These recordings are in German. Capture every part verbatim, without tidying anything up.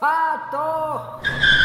Fahr doch!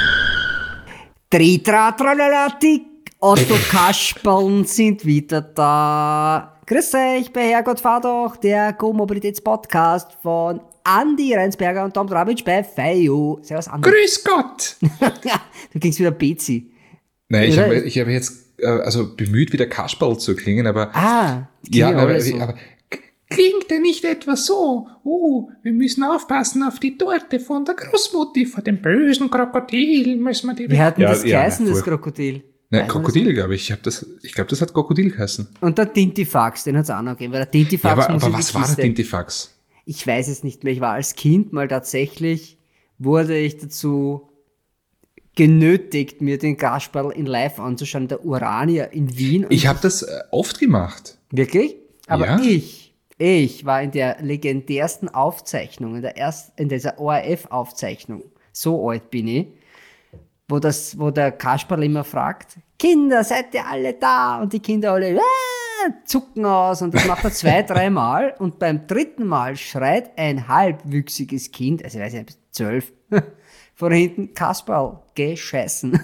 Tritra-tralalati, Otto Kasperln sind wieder da. Grüß euch bei Herrgott, fahr doch, der Go-Mobilitäts-Podcast von Andi Reinsberger und Tom Drabic bei Feio. Servus, Andi. Grüß Gott! Du klingst wieder Bezi. Nein, ich habe ich hab jetzt äh, also bemüht, wieder Kasperl zu klingen, aber... Ah, ja, aber, so. aber klingt er nicht etwa so? Oh, wir müssen aufpassen auf die Torte von der Großmutti, vor dem bösen Krokodil müssen wir die... Wie hat denn ja, das ja, geheißen, ja, das Krokodil? Nein, Krokodil, glaube ich. Ich, hab das, ich glaube, das hat Krokodil geheißen. Und der Tintifax, den hat es auch noch gegeben, weil der Tintifax Ja, aber, muss aber in die was war Kiste. der Tintifax? Ich weiß es nicht mehr. Ich war als Kind mal tatsächlich, wurde ich dazu genötigt, mir den Kasperl in live anzuschauen, der Urania in Wien. Und Ich habe das äh, oft gemacht. wirklich? Aber Ja. ich, ich war in der legendärsten Aufzeichnung, in der ersten, in dieser O R F-Aufzeichnung. So alt bin ich. Wo das, wo der Kasperl immer fragt, Kinder, seid ihr alle da? Und die Kinder alle, ah, zucken aus. Und das macht er zwei, dreimal. Und beim dritten Mal schreit ein halbwüchsiges Kind, also ich weiß nicht, zwölf, von hinten, Kasperl, geh scheißen.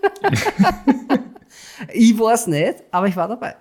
Ich weiß nicht, aber ich war dabei.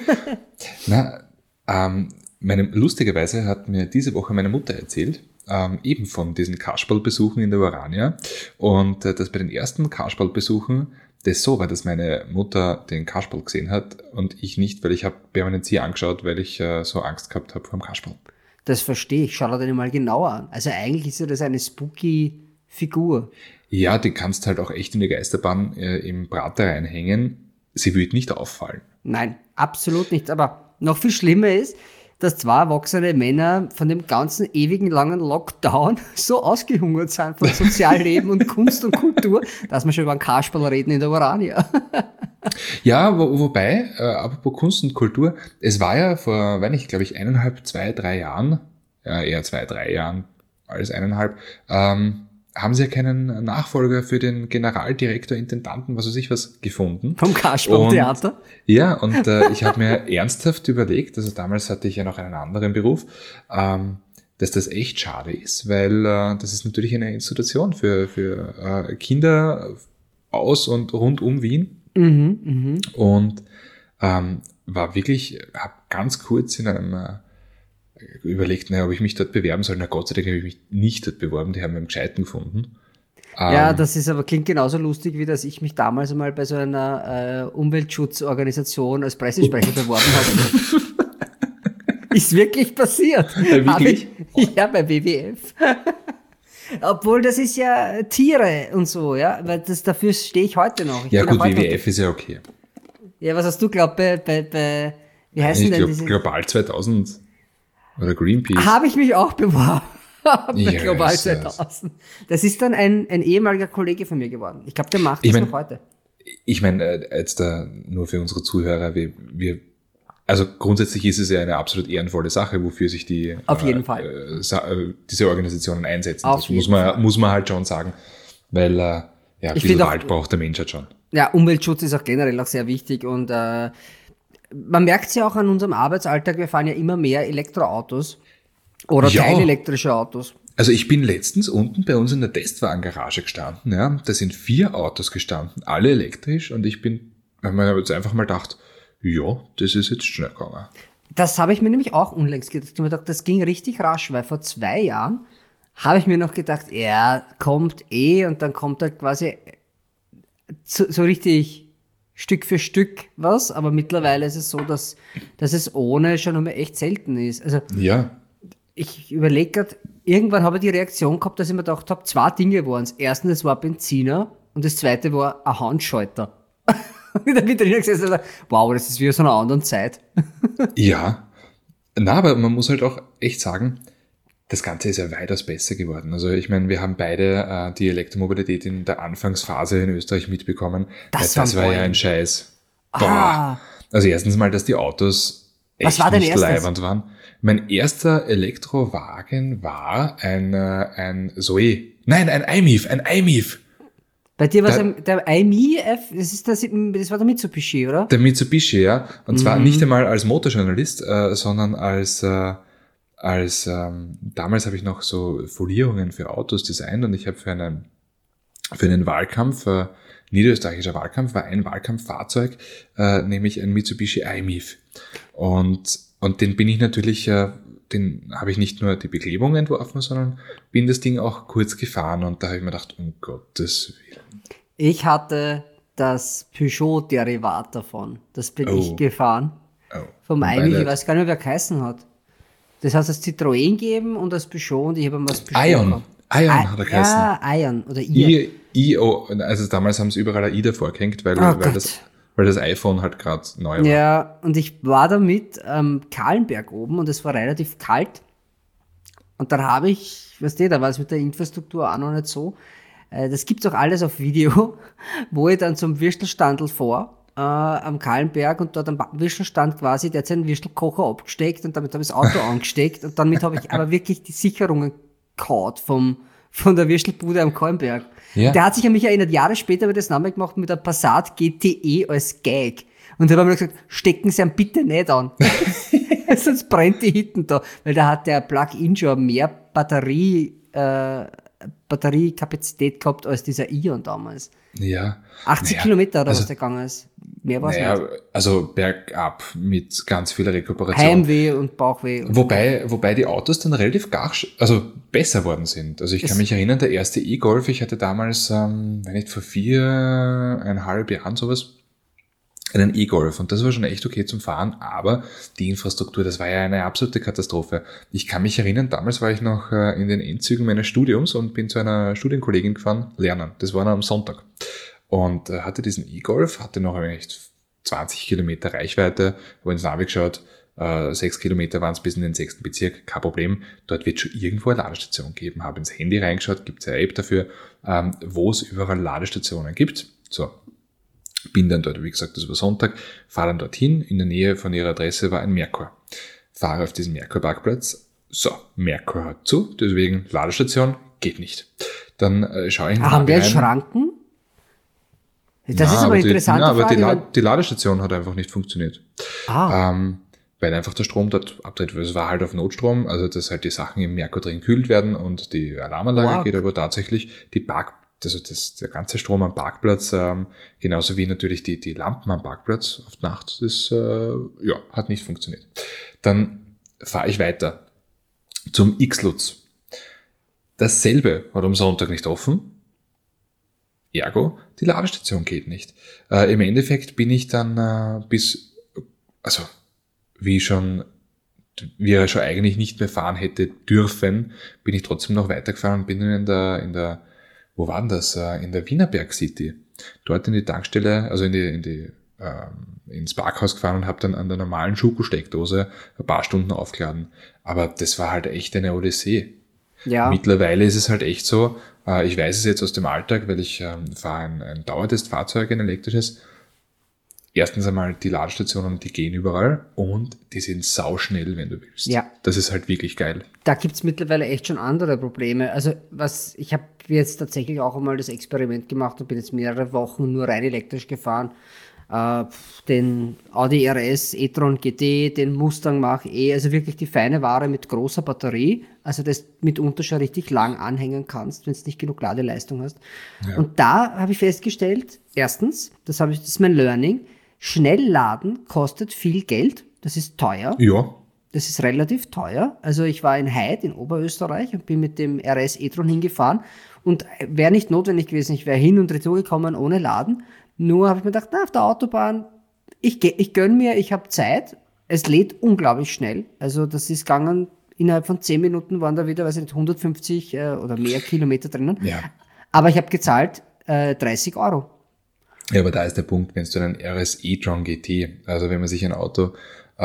Na, ähm, meine, lustigerweise hat mir diese Woche meine Mutter erzählt, ähm, eben von diesen Kasperlbesuchen in der Urania. Und äh, dass bei den ersten Kasperlbesuchen das so war, dass meine Mutter den Kasperl gesehen hat und ich nicht, weil ich habe permanent sie angeschaut, weil ich äh, so Angst gehabt habe vor dem Kasperl. Das verstehe ich. Schau dir den mal genauer an. Also eigentlich ist ja das eine spooky Figur. Ja, die kannst halt auch echt in die Geisterbahn äh, im Prater reinhängen. Sie wird nicht auffallen. Nein, absolut nicht. Aber noch viel schlimmer ist, dass zwei erwachsene Männer von dem ganzen ewigen langen Lockdown so ausgehungert sind von Sozialleben und Kunst und Kultur, dass wir schon über einen Kasperl reden in der Urania. Ja, wo, wobei, äh, apropos Kunst und Kultur, es war ja vor, wenn ich, glaube ich, eineinhalb, zwei, drei Jahren, ja, eher zwei, drei Jahren als eineinhalb, ähm, haben sie ja keinen Nachfolger für den Generaldirektor, Intendanten, was weiß ich was, gefunden. Vom Kasperl-Theater? Ja, und äh, ich habe mir ernsthaft überlegt, also damals hatte ich ja noch einen anderen Beruf, ähm, dass das echt schade ist, weil äh, das ist natürlich eine Institution für, für äh, Kinder aus und rund um Wien. Mhm, mhm. Und ähm, war wirklich, habe ganz kurz in einem äh, überlegt, naja, ob ich mich dort bewerben soll. Na Gott sei Dank habe ich mich nicht dort beworben, die haben einen Gescheiten gefunden. Ja, Ähm, das ist aber klingt genauso lustig, wie dass ich mich damals einmal bei so einer äh, Umweltschutzorganisation als Pressesprecher beworben habe. Ist wirklich passiert. Ja, Hab wirklich? Ich, ja, bei W W F. Obwohl, das ist ja Tiere und so, ja, weil das, dafür stehe ich heute noch. Ich ja bin gut, auch heute W W F ist ja okay. noch- Ja, was hast du glaubt bei, bei, bei, wie heißen Ich denn glaube, diese? Global zweitausend oder Greenpeace. Habe ich mich auch beworben. Bei Ja, Global ist das. zweitausend. Das ist dann ein, ein ehemaliger Kollege von mir geworden. Ich glaube, der macht Ich das mein- noch heute. Ich meine, äh, jetzt da nur für unsere Zuhörer, wir, wir, also grundsätzlich ist es ja eine absolut ehrenvolle Sache, wofür sich die Auf jeden äh, Fall. äh, sa- äh, diese Organisationen einsetzen. Auf das jeden muss man, Fall. muss man halt schon sagen, weil äh, ja, ein Ich bisschen find auch- Wald braucht der Mensch halt schon. Ja, Umweltschutz ist auch generell auch sehr wichtig und äh, man merkt es ja auch an unserem Arbeitsalltag, wir fahren ja immer mehr Elektroautos oder Ja. teilelektrische Autos. Also ich bin letztens unten bei uns in der Testwagengarage gestanden, ja, da sind vier Autos gestanden, alle elektrisch und ich bin, habe mir jetzt einfach mal gedacht, ja, das ist jetzt schnell gegangen. Das habe ich mir nämlich auch unlängst gedacht. Ich habe mir gedacht, das ging richtig rasch, weil vor zwei Jahren habe ich mir noch gedacht, ja, kommt eh und dann kommt halt quasi so, so richtig Stück für Stück was, aber mittlerweile ist es so, dass, dass es ohne schon einmal echt selten ist. Also Ja, ich überlege gerade, irgendwann habe ich die Reaktion gehabt, dass ich mir gedacht habe, zwei Dinge waren es. Erstens, es war Benziner und das zweite war ein Handschalter. Und ich bin drin gesessen und dachte, wow, das ist wie aus einer anderen Zeit. ja. Na, aber man muss halt auch echt sagen, das Ganze ist ja weitaus besser geworden. Also ich meine, wir haben beide äh, die Elektromobilität in der Anfangsphase in Österreich mitbekommen. Das ja, das waren war ja Bäume. ein Scheiß. Ah. Boah. Also erstens mal, dass die Autos echt Was war dein nicht erstes? leibend waren. Mein erster Elektrowagen war ein, äh, ein Zoe. Nein, ein I M I F, ein I M I F. Bei dir war es Da- ein- der I M I F, das ist das, das war der Mitsubishi, oder? Der Mitsubishi, ja. Und zwar Mhm. nicht einmal als Motorjournalist, äh, sondern als, äh, als ähm, damals habe ich noch so Folierungen für Autos designt und ich habe für einen für einen Wahlkampf, äh, niederösterreichischer Wahlkampf, war ein Wahlkampffahrzeug, äh, nämlich ein Mitsubishi i M I F. Und und den bin ich natürlich, äh, den habe ich nicht nur die Beklebung entworfen, sondern bin das Ding auch kurz gefahren und da habe ich mir gedacht, um Gottes Willen. Ich hatte das Peugeot-Derivat davon. Das bin Oh. ich gefahren. Oh. Vom Und I M I F, ich beide- weiß gar nicht, wer geheißen hat. Das hat das Citroën gegeben und das Peugeot und ich habe mal das Peugeot Ion. gehabt. Ion I- hat er geheißen. Ja, Ion oder Ion. I, I, O, also damals haben sie überall ein I davor gehängt, weil, Oh weil, Gott. das, weil das iPhone halt gerade neu war. Ja, und ich war damit am Kahlenberg oben und es war relativ kalt. Und dann habe ich, weißt du, da war es mit der Infrastruktur auch noch nicht so. Äh, Das gibt's auch alles auf Video, wo ich dann zum Würstelstandl vor, äh, am Kahlenberg und dort am Ba- Würstelstand quasi, der hat seinen Würstelkocher abgesteckt und damit habe ich das Auto angesteckt und damit habe ich aber wirklich die Sicherungen gehauen vom, von der Würstelbude am Kahlenberg. Ja. Der hat sich an mich erinnert, Jahre später wird das Name gemacht mit der Passat G T E als Gag. Und da haben wir gesagt, stecken Sie ihn bitte nicht an. Sonst brennt die hinten da. Weil da hat der Plug-in schon mehr Batterie, äh, Batteriekapazität gehabt als dieser Ion damals. Ja. achtzig Naja, Kilometer oder also, was der gegangen ist. Mehr war es Naja, nicht. also bergab mit ganz viel Rekuperation. Heimweh und Bauchweh. Und Wobei, wobei die Autos dann relativ gar, also besser worden sind. Also ich kann Es- mich erinnern, der erste E-Golf, ich hatte damals, ähm, wenn nicht vor viereinhalb Jahren sowas, einen E-Golf und das war schon echt okay zum Fahren, aber die Infrastruktur, das war ja eine absolute Katastrophe. Ich kann mich erinnern, damals war ich noch äh, in den Endzügen meines Studiums und bin zu einer Studienkollegin gefahren, lernen. Das war noch am Sonntag. Und äh, hatte diesen E-Golf, hatte noch echt zwanzig Kilometer Reichweite, habe ins Navi geschaut, äh, sechs Kilometer waren es bis in den sechsten Bezirk, kein Problem. Dort wird schon irgendwo eine Ladestation geben. Habe ins Handy reingeschaut, gibt es eine App dafür, ähm, wo es überall Ladestationen gibt. So, bin dann dort, wie gesagt, das war Sonntag, fahre dann dorthin, in der Nähe von ihrer Adresse war ein Merkur. Fahre auf diesen Merkur-Parkplatz, so, Merkur hat zu, deswegen Ladestation, geht nicht. Dann äh, schaue ich in den Ah, haben Navi wir rein. Schranken? Das Na, ist aber aber eine die, interessante na, aber Frage. die, La weil- die Ladestation hat einfach nicht funktioniert. ah, Ähm, weil einfach der Strom dort abdreht. Es war halt auf Notstrom, also dass halt die Sachen im Merkur drin gekühlt werden und die Alarmanlage Wow. geht aber tatsächlich die Park, also das, der ganze Strom am Parkplatz, ähm, genauso wie natürlich die, die Lampen am Parkplatz auf Nacht, das äh, ja, hat nicht funktioniert. Dann fahre ich weiter zum X-Lutz. Dasselbe hat am Sonntag nicht offen. Ergo, die Ladestation geht nicht. Äh, Im Endeffekt bin ich dann äh, bis, also wie schon, wie er schon eigentlich nicht mehr fahren hätte dürfen, bin ich trotzdem noch weitergefahren und bin dann in der, in der, wo war denn das? Äh, In der Wienerberg City. Dort in die Tankstelle, also in die, in die, ähm, ins Parkhaus gefahren und habe dann an der normalen Schuko-Steckdose ein paar Stunden aufgeladen. Aber das war halt echt eine Odyssee. ja. Mittlerweile ist es halt echt so, äh, ich weiß es jetzt aus dem Alltag, weil ich ähm, fahre ein, ein Dauertestfahrzeug, ein elektrisches. Erstens einmal die Ladestationen, die gehen überall und die sind sauschnell, wenn du willst. Ja. Das ist halt wirklich geil. Da gibt's mittlerweile echt schon andere Probleme. Also was, ich habe jetzt tatsächlich auch einmal das Experiment gemacht und bin jetzt mehrere Wochen nur rein elektrisch gefahren. Äh, den Audi R S, e-tron G T, den Mustang Mach-E, also wirklich die feine Ware mit großer Batterie, also das mitunter schon richtig lang anhängen kannst, wenn du nicht genug Ladeleistung hast. Ja. Und da habe ich festgestellt, erstens, das habe ich, das ist mein Learning, Schnellladen kostet viel Geld, das ist teuer. Ja, Das ist relativ teuer. Also ich war in Heid in Oberösterreich und bin mit dem R S e-tron hingefahren und wäre nicht notwendig gewesen, ich wäre hin und retour gekommen ohne Laden. Nur habe ich mir gedacht, na, auf der Autobahn, ich, geh- ich gönn mir, ich habe Zeit. Es lädt unglaublich schnell. Also das ist gegangen, innerhalb von zehn Minuten waren da wieder, weiß ich nicht, hundertfünfzig äh, oder mehr Kilometer drinnen. ja. Aber ich habe gezahlt äh, dreißig Euro. Ja, aber da ist der Punkt, wenn du einen R S e-tron G T, also wenn man sich ein Auto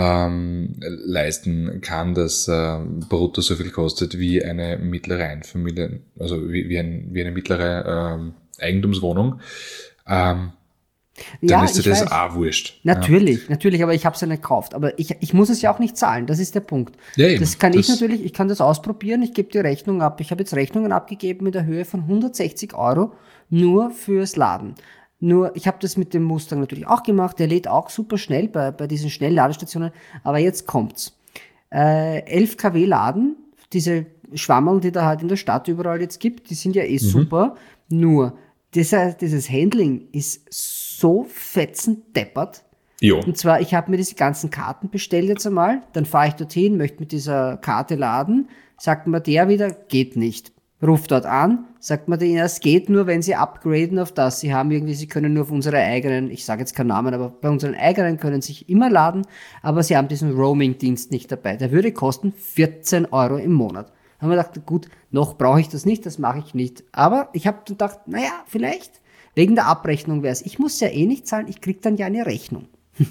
ähm, leisten kann, das ähm, brutto so viel kostet wie eine mittlere Einfamilien, also wie, wie, ein, wie eine mittlere ähm, Eigentumswohnung, ähm, dann Ja, ist dir ich das weiß. auch wurscht. Natürlich, natürlich, aber ich habe es ja nicht gekauft. Aber ich, ich muss es ja auch nicht zahlen, das ist der Punkt. Ja, eben. Das kann ich Das- natürlich, ich kann das ausprobieren, ich gebe die Rechnung ab. Ich habe jetzt Rechnungen abgegeben in der Höhe von hundertsechzig Euro nur fürs Laden. Nur, ich habe das mit dem Mustang natürlich auch gemacht, der lädt auch super schnell bei, bei diesen Schnellladestationen. Aber jetzt kommt's. äh, elf Kilowatt laden, diese Schwammerl, die da halt in der Stadt überall jetzt gibt, die sind ja eh mhm. super, nur dieser, dieses Handling ist so fetzend deppert. Jo. Und zwar, ich habe mir diese ganzen Karten bestellt jetzt einmal, dann fahre ich dorthin, möchte mit dieser Karte laden, sagt mir der wieder, geht nicht. Ruft dort an, sagt mir der, es geht nur, wenn sie upgraden auf das. Sie haben irgendwie, sie können nur auf unsere eigenen, ich sage jetzt keinen Namen, aber bei unseren eigenen können sie sich immer laden, aber sie haben diesen Roaming-Dienst nicht dabei. Der würde kosten vierzehn Euro im Monat. Haben wir gedacht, gut, noch brauche ich das nicht, das mache ich nicht. Aber ich habe gedacht, naja, vielleicht, wegen der Abrechnung wäre es. Ich muss ja eh nicht zahlen, ich kriege dann ja eine Rechnung.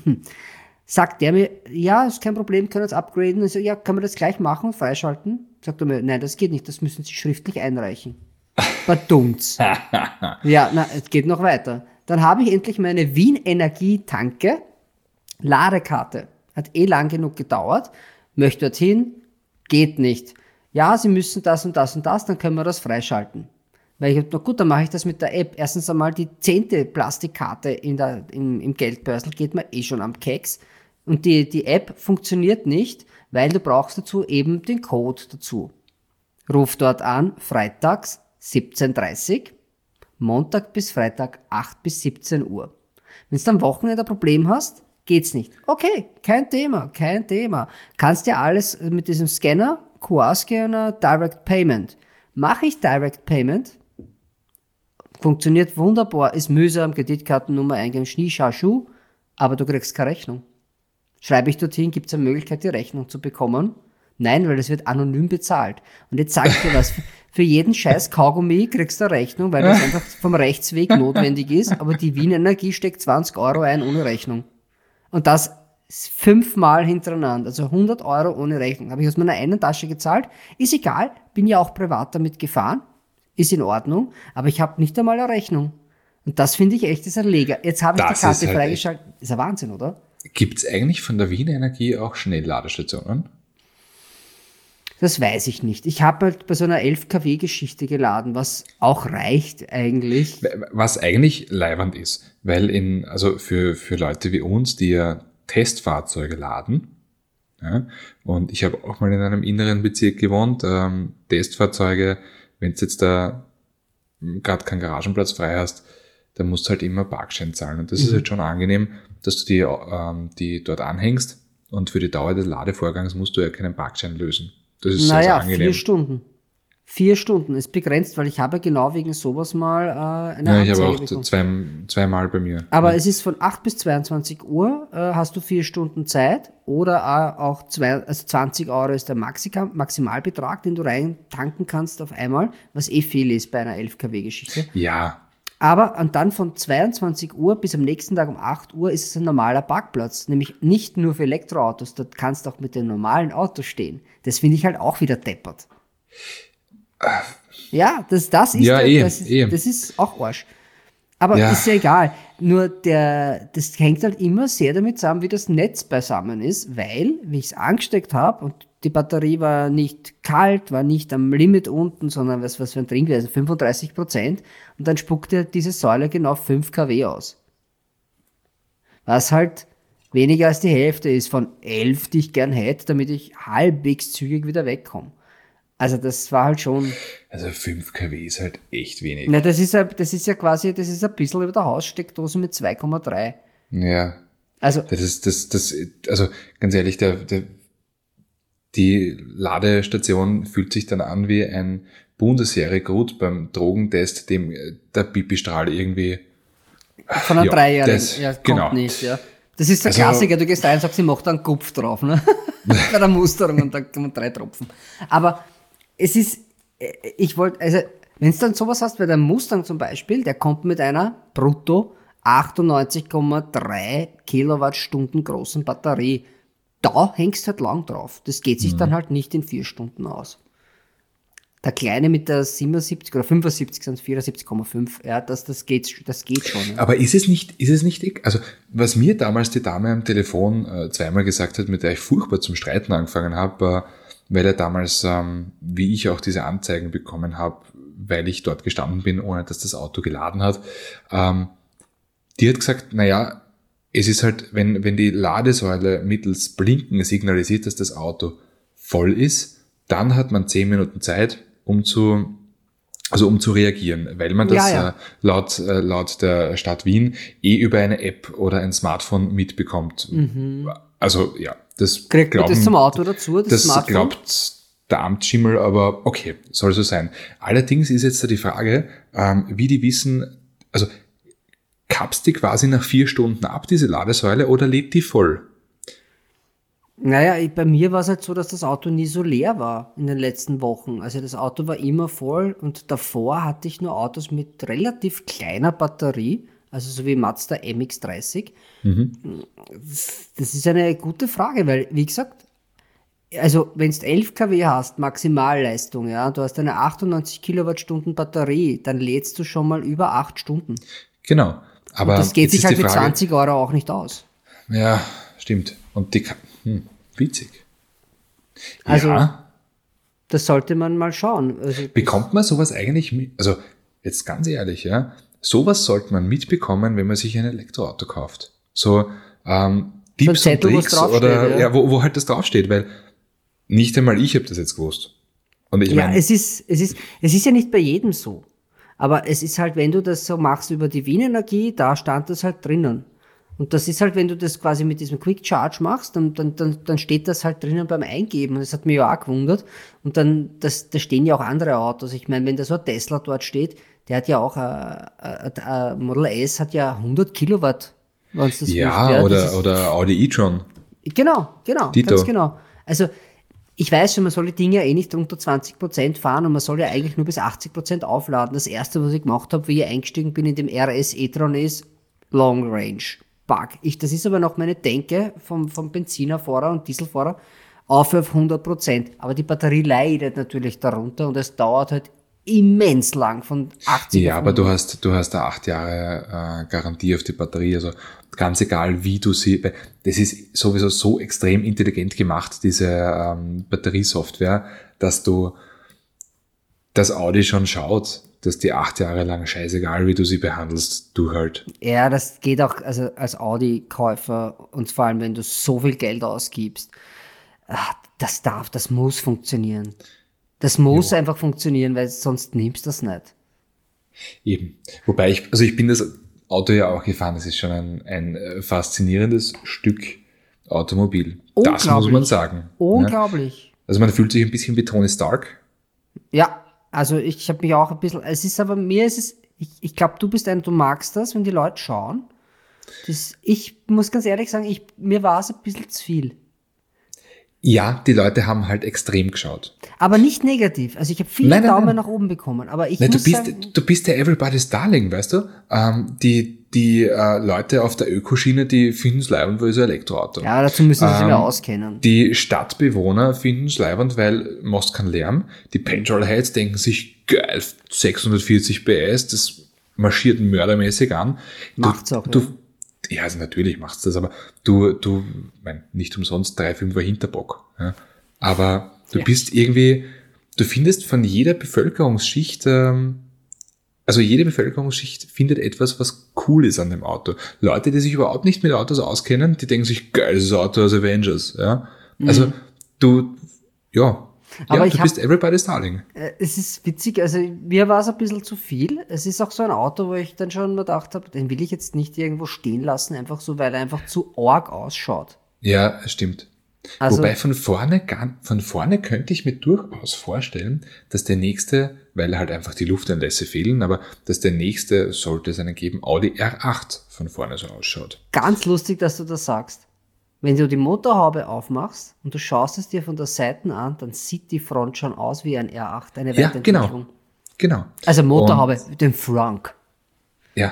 Sagt der mir, ja, ist kein Problem, können wir das upgraden. Ich so, ja, können wir das gleich machen, freischalten? Sagt er mir, nein, das geht nicht, das müssen Sie schriftlich einreichen. Badumts. Ja, na, es geht noch weiter. Dann habe ich endlich meine Wien-Energie-Tanke, Ladekarte. Hat eh lang genug gedauert, möchte dorthin, geht nicht. Ja, Sie müssen das und das und das, dann können wir das freischalten. Weil ich hab, na gut, dann mache ich das mit der App. Erstens einmal die zehnte Plastikkarte in der, im, im Geldbörsel geht mir eh schon am Keks. Und die, die App funktioniert nicht, weil du brauchst dazu eben den Code dazu. Ruf dort an, freitags siebzehn Uhr dreißig, Montag bis Freitag acht bis siebzehn Uhr. Wenn du am Wochenende ein Problem hast, geht's nicht. Okay, kein Thema, kein Thema. Kannst ja alles mit diesem Scanner, Q R-Scanner, Direct Payment. Mache ich Direct Payment, funktioniert wunderbar, ist mühsam, Kreditkartennummer eingeben, Schnie, Scha, Schuh, aber du kriegst keine Rechnung. Schreibe ich dorthin, gibt es eine Möglichkeit, die Rechnung zu bekommen? Nein, weil das wird anonym bezahlt. Und jetzt sage ich dir was, für jeden scheiß Kaugummi kriegst du eine Rechnung, weil das einfach vom Rechtsweg notwendig ist, aber die Wien Energie steckt zwanzig Euro ein ohne Rechnung. Und das fünfmal hintereinander, also hundert Euro ohne Rechnung. Habe ich aus meiner einen Tasche gezahlt, ist egal, bin ja auch privat damit gefahren, ist in Ordnung, aber ich habe nicht einmal eine Rechnung. Und das finde ich echt, ist ein Leger. Jetzt habe ich das die Karte ist halt freigeschaltet. Ist ein Wahnsinn, oder? Gibt es eigentlich von der Wien Energie auch Schnellladestationen? Das weiß ich nicht. Ich habe halt bei so einer elf Kilowatt Geschichte geladen, was auch reicht eigentlich. Was eigentlich leiwand ist, weil in, also für, für Leute wie uns, die ja Testfahrzeuge laden, ja, und ich habe auch mal in einem inneren Bezirk gewohnt, ähm, Testfahrzeuge, wenn du jetzt da gerade keinen Garagenplatz frei hast, dann musst du halt immer Parkschein zahlen. Und das mhm. ist halt schon angenehm, dass du die, ähm, die dort anhängst und für die Dauer des Ladevorgangs musst du ja keinen Parkschein lösen. Das ist naja, sehr, sehr angenehm. vier Stunden. Vier Stunden ist begrenzt, weil ich habe genau wegen sowas mal äh, eine ja, Anzeige ich habe auch bekommen. zwei, zweimal bei mir. Aber ja. es ist von acht bis zweiundzwanzig Uhr, äh, hast du vier Stunden Zeit oder äh, auch zwei, also zwanzig Euro ist der Maxika, Maximalbetrag, den du rein tanken kannst auf einmal, was eh viel ist bei einer elf Kilowatt Geschichte. Ja. Aber und dann von zweiundzwanzig Uhr bis am nächsten Tag um acht Uhr ist es ein normaler Parkplatz, nämlich nicht nur für Elektroautos, dort kannst du auch mit den normalen Autos stehen. Das finde ich halt auch wieder deppert. Ja, das, das ist, ja, der, eh, das, ist eh. das ist auch Arsch. Aber ja. ist ja egal. Nur der, das hängt halt immer sehr damit zusammen, wie das Netz beisammen ist, weil, wie ich es angesteckt habe und die Batterie war nicht kalt, war nicht am Limit unten, sondern was, was für ein Trinkwert, also fünfunddreißig Prozent. Und dann spuckte diese Säule genau fünf Kilowatt aus. Was halt weniger als die Hälfte ist von elf, die ich gern hätte, damit ich halbwegs zügig wieder wegkomme. Also das war halt schon... Also fünf Kilowatt ist halt echt wenig. Na, das ist ja, das ist ja quasi, das ist ein bisschen über der Haussteckdose mit zwei Komma drei. Ja. Also... Das ist, das, das, also ganz ehrlich, der, der, die Ladestation fühlt sich dann an wie ein Bundesheerrekrut beim Drogentest, dem der Pipistrahl irgendwie... Von einem ja, Dreijährigen, das, ja, kommt genau. nicht, ja. Das ist der also, Klassiker, du gehst rein und sagst, ich mach da einen Kopf drauf, ne? Bei der Musterung und dann kommen drei Tropfen. Aber es ist, ich wollte, also, wenn du dann sowas hast, bei der Mustang zum Beispiel, der kommt mit einer brutto achtundneunzig Komma drei Kilowattstunden großen Batterie. Da hängst du halt lang drauf. Das geht sich mhm. dann halt nicht in vier Stunden aus. Der Kleine mit der siebenundsiebzig oder fünfundsiebzig sind vierundsiebzig Komma fünf. Ja, das, das geht, das geht schon. Ja. Aber ist es nicht, ist es nicht, also, was mir damals die Dame am Telefon äh, zweimal gesagt hat, mit der ich furchtbar zum Streiten angefangen habe, äh, weil er damals, ähm, wie ich auch diese Anzeigen bekommen habe, weil ich dort gestanden bin, ohne dass das Auto geladen hat, ähm, die hat gesagt, naja, es ist halt, wenn, wenn die Ladesäule mittels Blinken signalisiert, dass das Auto voll ist, dann hat man zehn Minuten Zeit, um zu, also um zu reagieren, weil man das Ja, ja. Äh, laut, äh, laut der Stadt Wien eh über eine App oder ein Smartphone mitbekommt. Also ja, das Kriegt man glauben, das zum Auto dazu, das, das Smartphone? glaubt der Amtsschimmel, aber okay, soll so sein. Allerdings ist jetzt da die Frage, ähm, wie die wissen, also kapst die quasi nach vier Stunden ab, diese Ladesäule, oder lädt die voll? Naja, ich- bei mir war es halt so, dass das Auto nie so leer war in den letzten Wochen. Also das Auto war immer voll und davor hatte ich nur Autos mit relativ kleiner Batterie, also so wie Mazda M X dreißig. Das ist eine gute Frage, weil, wie gesagt, also wenn du elf Kilowatt hast, Maximalleistung, ja, du hast eine achtundneunzig Kilowattstunden Batterie, dann lädst du schon mal über acht Stunden. Genau. Aber Das geht jetzt sich ist halt die mit Frage, zwanzig Euro auch nicht aus. Ja, stimmt. Und die, kann- hm, witzig. Also- ja, Das sollte man mal schauen. Also das- bekommt man sowas eigentlich mit? Also jetzt ganz ehrlich, ja, sowas sollte man mitbekommen, wenn man sich ein Elektroauto kauft. So ähm, Tipps So ein Zettel, und wo's Tricks draufsteht, oder ja. ja, wo, wo halt das draufsteht, weil nicht einmal ich habe das jetzt gewusst. Und ich Ja, meine, es ist, es ist, es ist ja nicht bei jedem so. Aber es ist halt, wenn du das so machst über die Wien Energie, da stand das halt drinnen. Und das ist halt, wenn du das quasi mit diesem Quick Charge machst, dann, dann, dann, dann steht das halt drinnen beim Eingeben. Und das hat mich ja auch gewundert. Und dann, das, da stehen ja auch andere Autos. Ich meine, wenn da so ein Tesla dort steht, der hat ja auch, äh, äh, äh, Model S hat ja hundert Kilowatt. Wenn's das ja, wisst, oder, das ist- oder Audi e-tron. Genau, genau, Dito. ganz genau. Also ich weiß schon, man soll die Dinge eh nicht unter zwanzig Prozent fahren und man soll ja eigentlich nur bis achtzig Prozent aufladen. Das erste, was ich gemacht habe, wie ich eingestiegen bin in dem R S e-tron ist Long Range Bug. Ich, das ist aber noch meine Denke vom, vom Benzinerfahrer und Dieselfahrer auf auf hundert Prozent. Aber die Batterie leidet natürlich darunter und es dauert halt immens lang von achtzig Ja, auf aber du hundert. hast, du hast da acht Jahre äh, Garantie auf die Batterie, also ganz egal, wie du sie, weil das ist sowieso so extrem intelligent gemacht, diese ähm, Batteriesoftware, dass du, das Audi schon schaut, dass die acht Jahre lang, scheißegal, wie du sie behandelst, durchhält. Ja, das geht auch, also als Audi-Käufer und vor allem, wenn du so viel Geld ausgibst, ah, das darf, das muss funktionieren. Das muss Ja. einfach funktionieren, weil sonst nimmst du das nicht. Eben. Wobei ich, also ich bin das Auto ja auch gefahren, das ist schon ein, ein äh, faszinierendes Stück Automobil. Das muss man Unglaublich. sagen. Ja. Unglaublich. Also man fühlt sich ein bisschen wie Tony Stark. Ja, also ich habe mich auch ein bisschen, es ist aber mir ist es, ich, ich glaube, du bist ein, du magst das, wenn die Leute schauen. Das, ich muss ganz ehrlich sagen, ich, mir war es ein bisschen zu viel. Ja, die Leute haben halt extrem geschaut. Aber nicht negativ. Also ich habe viele Nein, nein, Daumen nein. nach oben bekommen, aber ich Nein, du muss bist, sagen, du bist ja everybody's darling, weißt du? Ähm, die die äh, Leute auf der Ökoschiene, die finden es leibend, weil es ein Elektroauto. ja, dazu müssen sie sich Ähm, mehr auskennen. Die Stadtbewohner finden es leibend, weil machst keinen Lärm. Die Petrolheads denken sich, geil, sechshundertvierzig P S, das marschiert mördermäßig an. Du, Macht's auch, du, ja. ja, also natürlich macht's das, aber du, du, mein, nicht umsonst drei Fünfer Hinterbock. Ja. Aber du Ja. bist irgendwie, du findest von jeder Bevölkerungsschicht, ähm, also jede Bevölkerungsschicht findet etwas, was cool ist an dem Auto. Leute, die sich überhaupt nicht mit Autos auskennen, die denken sich, geiles Auto aus Avengers. Ja? Also du, ja, Mhm. Aber ja ich du hab- bist everybody's darling. Äh, Es ist witzig, also mir war es ein bisschen zu viel. Es ist auch so ein Auto, wo ich dann schon mal gedacht habe, den will ich jetzt nicht irgendwo stehen lassen, einfach so, weil er einfach zu arg ausschaut. Ja, stimmt. Also- Wobei von vorne, gar, von vorne könnte ich mir durchaus vorstellen, dass der nächste, weil halt einfach die Lufteinlässe fehlen, aber dass der nächste, sollte es einen geben, Audi R acht von vorne so ausschaut. Ganz lustig, dass du das sagst. Wenn du die Motorhaube aufmachst und du schaust es dir von der Seite an, dann sieht die Front schon aus wie ein R acht, eine Ja, Weiterentwicklung. genau. Genau. Also Motorhaube, den Frunk. Ja.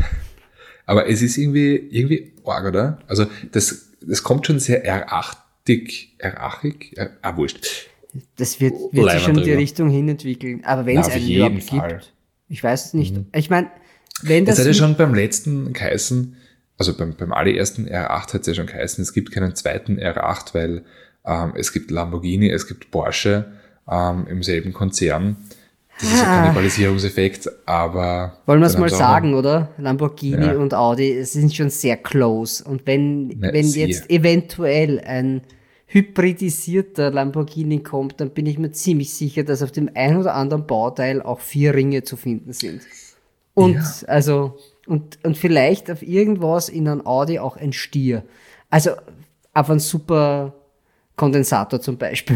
Aber es ist irgendwie, irgendwie arg, oder? Also das, das kommt schon sehr R achtig, R achtig, R, ah, wurscht. Das wird, wird sich schon in die drüber. Richtung hin entwickeln. Aber wenn Na, es auf einen jeden überhaupt Fall. gibt, ich weiß es nicht. Ich meine, wenn Das das... hat ja mit- schon beim letzten geheißen, also beim, beim allerersten R acht hat es ja schon geheißen, es gibt keinen zweiten R acht, weil ähm, es gibt Lamborghini, es gibt Porsche ähm, im selben Konzern. Das ist ein Ah. Kannibalisierungseffekt, aber... Wollen wir es dann mal haben sie auch sagen, oder? Lamborghini Ja. und Audi sind schon sehr close. Und wenn, Ne, wenn sehr. jetzt eventuell ein hybridisierter Lamborghini kommt, dann bin ich mir ziemlich sicher, dass auf dem ein oder anderen Bauteil auch vier Ringe zu finden sind. Und ja. also und, und vielleicht auf irgendwas in einem Audi auch ein Stier. Also auf einen super Kondensator zum Beispiel.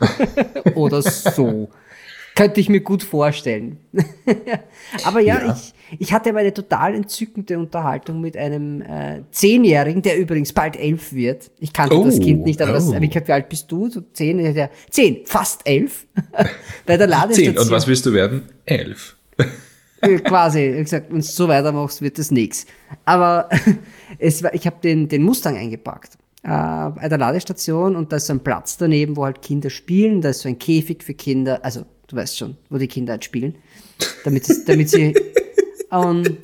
Oder so. Könnte ich mir gut vorstellen. Aber ja, ja. Ich, ich hatte aber eine total entzückende Unterhaltung mit einem äh, Zehnjährigen, der übrigens bald elf wird. Ich kannte oh, das Kind nicht, aber oh. das, wie alt bist du? So zehn, ja, zehn, fast elf. Bei der Ladestation. Zehn, und was willst du werden? Elf. Quasi, ich gesagt, wenn du so weitermachst, wird das nichts. Aber es war, ich habe den, den Mustang eingepackt. Äh, bei der Ladestation und da ist so ein Platz daneben, wo halt Kinder spielen. Da ist so ein Käfig für Kinder, also du weißt schon, wo die Kinder halt spielen, damit, es, damit sie und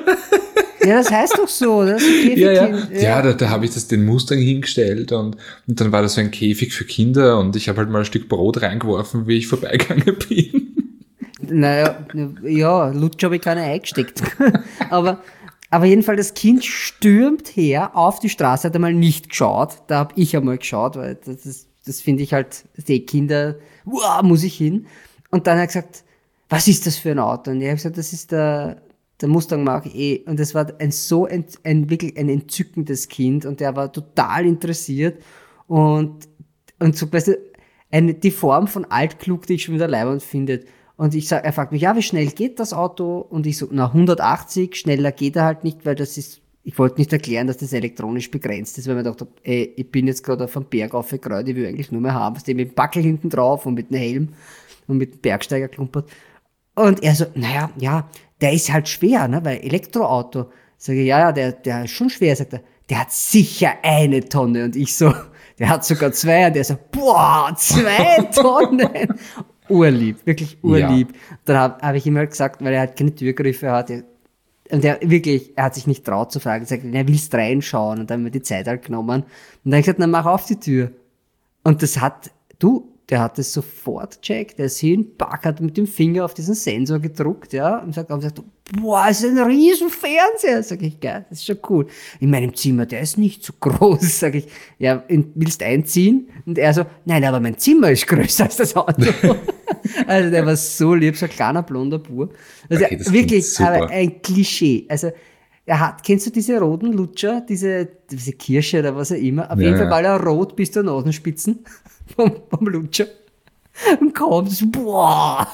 ja, das heißt doch so, das ist ein Käfig. Ja, ja. ja. ja da, da habe ich das den Mustang hingestellt und, und dann war das so ein Käfig für Kinder und ich habe halt mal ein Stück Brot reingeworfen, wie ich vorbeigegangen bin. Naja, ja, Lutsch habe ich keine eingesteckt. aber Aber jedenfalls, das Kind stürmt her auf die Straße, hat einmal nicht geschaut. Da habe ich einmal geschaut, weil das, das, das finde ich halt, die Kinder, wow, muss ich hin. Und dann hat er gesagt, was ist das für ein Auto? Und ich habe gesagt, das ist der, der Mustang Mach E. Und das war ein so, ein, ein wirklich ein entzückendes Kind und der war total interessiert und, und so, weißt du, eine, die Form von altklug, die ich schon wieder leibend finde. Und ich sag, er fragt mich, ja, wie schnell geht das Auto? Und ich so, na, hundertachtzig, schneller geht er halt nicht, weil das ist, ich wollte nicht erklären, dass das elektronisch begrenzt ist, weil man dachte, ey, ich bin jetzt gerade auf einem Berg aufgekreuzt, ich will eigentlich nur mehr haben, was mit dem Backel hinten drauf und mit dem Helm und mit dem Bergsteiger klumpert. Und er so, naja, ja, der ist halt schwer, ne, weil Elektroauto. Sage ich, ja, ja, der, der ist schon schwer, sagt er, der hat sicher eine Tonne. Und ich so, der hat sogar zwei. Und der so, boah, zwei Tonnen. Urlieb, wirklich urlieb. Ja. Dann habe hab ich ihm halt gesagt, weil er halt keine Türgriffe hat, und er wirklich, er hat sich nicht traut zu fragen, er sagt, er willst reinschauen, und dann haben wir die Zeit halt genommen, und dann habe ich gesagt, na, mach auf die Tür. Und das hat, du, der hat das sofort checkt, der ist hin, Back hat mit dem Finger auf diesen Sensor gedruckt, ja, und sagt, und sagt, boah, das ist ein riesen Fernseher, sag ich, geil, das ist schon cool. In meinem Zimmer, der ist nicht so groß, sag ich, ja, willst einziehen? Und er so, nein, aber mein Zimmer ist größer als das Auto. Also der war so lieb, so ein kleiner blonder Bub. Also okay, wirklich, aber ein Klischee. Also er hat, kennst du diese roten Lutscher, diese, diese Kirsche oder was auch immer? Auf ja, jeden Fall war er rot bis zur Nasenspitzen vom, vom Lutscher. Und kaum, so, boah.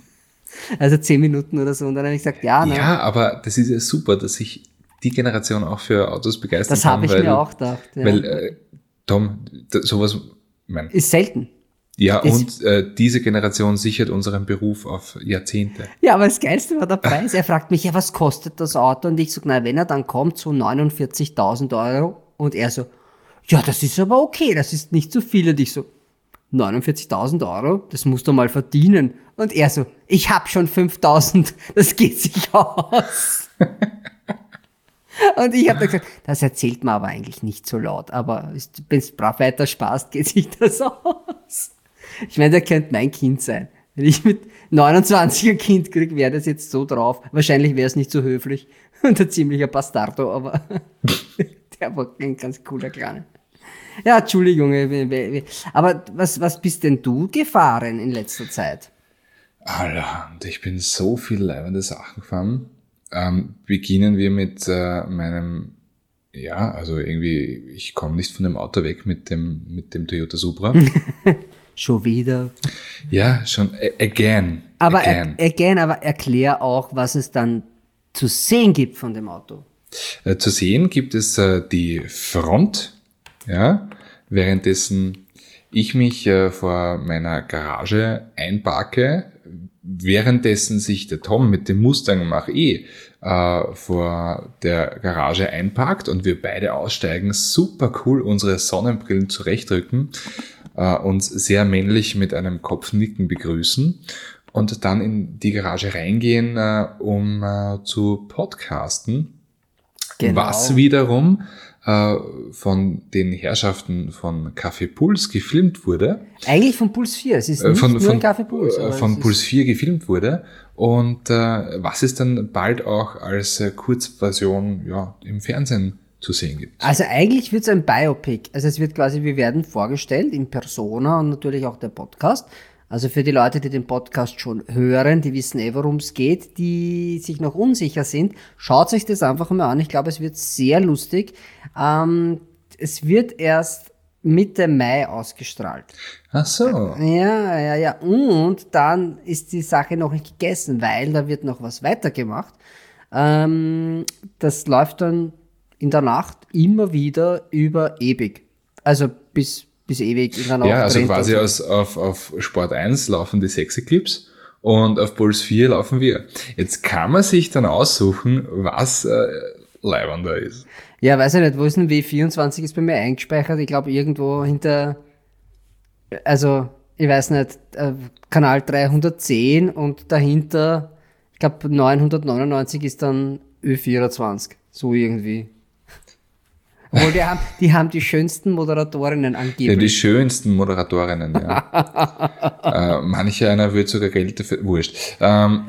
Also zehn Minuten oder so. Und dann habe ich gesagt, ja. Ne? Ja, aber das ist ja super, dass sich die Generation auch für Autos begeistern das kann. Das habe ich weil, mir auch gedacht. Ja. Weil, äh, Tom, sowas, mein, ist selten. Ja, das und äh, diese Generation sichert unseren Beruf auf Jahrzehnte. Ja, aber das Geilste war der Preis. Er fragt mich, ja, was kostet das Auto? Und ich so, na, wenn er dann kommt, so neunundvierzigtausend Euro. Und er so, ja, das ist aber okay, das ist nicht so viel. Und ich so, neunundvierzigtausend Euro, das musst du mal verdienen. Und er so, ich hab schon fünftausend, das geht sich aus. Und ich habe dann gesagt, das erzählt man aber eigentlich nicht so laut, aber wenn es brav weiter spaßt, geht sich das aus. Ich meine, der könnte mein Kind sein. Wenn ich mit neunundzwanzig ein Kind kriege, wäre das jetzt so drauf. Wahrscheinlich wäre es nicht so höflich und ein ziemlicher Bastardo, aber der war ein ganz cooler Kleiner. Ja, Entschuldigung, aber was, was bist denn du gefahren in letzter Zeit? Alter, ich bin so viel leibende Sachen gefahren. Ähm, beginnen wir mit äh, meinem, ja, also irgendwie, ich komme nicht von dem Auto weg mit dem, mit dem Toyota Supra. Schon wieder. Ja, schon, again. Aber again. Er, again, aber erklär auch, was es dann zu sehen gibt von dem Auto. Äh, zu sehen gibt es äh, die Front, ja, währenddessen ich mich äh, vor meiner Garage einparke, währenddessen sich der Tom mit dem Mustang Mach E äh, vor der Garage einparkt und wir beide aussteigen, super cool unsere Sonnenbrillen zurechtrücken, äh, uns sehr männlich mit einem Kopfnicken begrüßen und dann in die Garage reingehen, äh, um äh, zu podcasten, genau. Was wiederum äh, von den Herrschaften von Café Puls gefilmt wurde. Eigentlich von Puls vier, es ist nicht von, nur von, Café Puls. Äh, von Puls vier gefilmt wurde und äh, was es dann bald auch als äh, Kurzversion ja, im Fernsehen zu sehen gibt. Also eigentlich wird es ein Biopic. Also es wird quasi, wir werden vorgestellt in Persona und natürlich auch der Podcast. Also für die Leute, die den Podcast schon hören, die wissen eh, worum es geht, die sich noch unsicher sind, schaut euch das einfach mal an. Ich glaube, es wird sehr lustig. Ähm, es wird erst Mitte Mai ausgestrahlt. Ach so. Ja, ja, ja. Und dann ist die Sache noch nicht gegessen, weil da wird noch was weitergemacht. Ähm, das läuft dann in der Nacht immer wieder über ewig. Also bis bis ewig in der Nacht. Ja, also quasi aus, auf, auf Sport eins laufen die Sexy Clips und auf Puls vier laufen wir. Jetzt kann man sich dann aussuchen, was äh, leibender ist. Ja, weiß ich nicht, wo ist denn W vierundzwanzig ist bei mir eingespeichert? Ich glaube irgendwo hinter, also ich weiß nicht, äh, Kanal dreihundertzehn und dahinter, ich glaube neunhundertneunundneunzig ist dann Ö vierundzwanzig, so irgendwie. Obwohl, die haben, die haben die schönsten Moderatorinnen angeblich. Ja, die schönsten Moderatorinnen, ja. äh, manche einer würde sogar Geld dafür, wurscht. Ähm.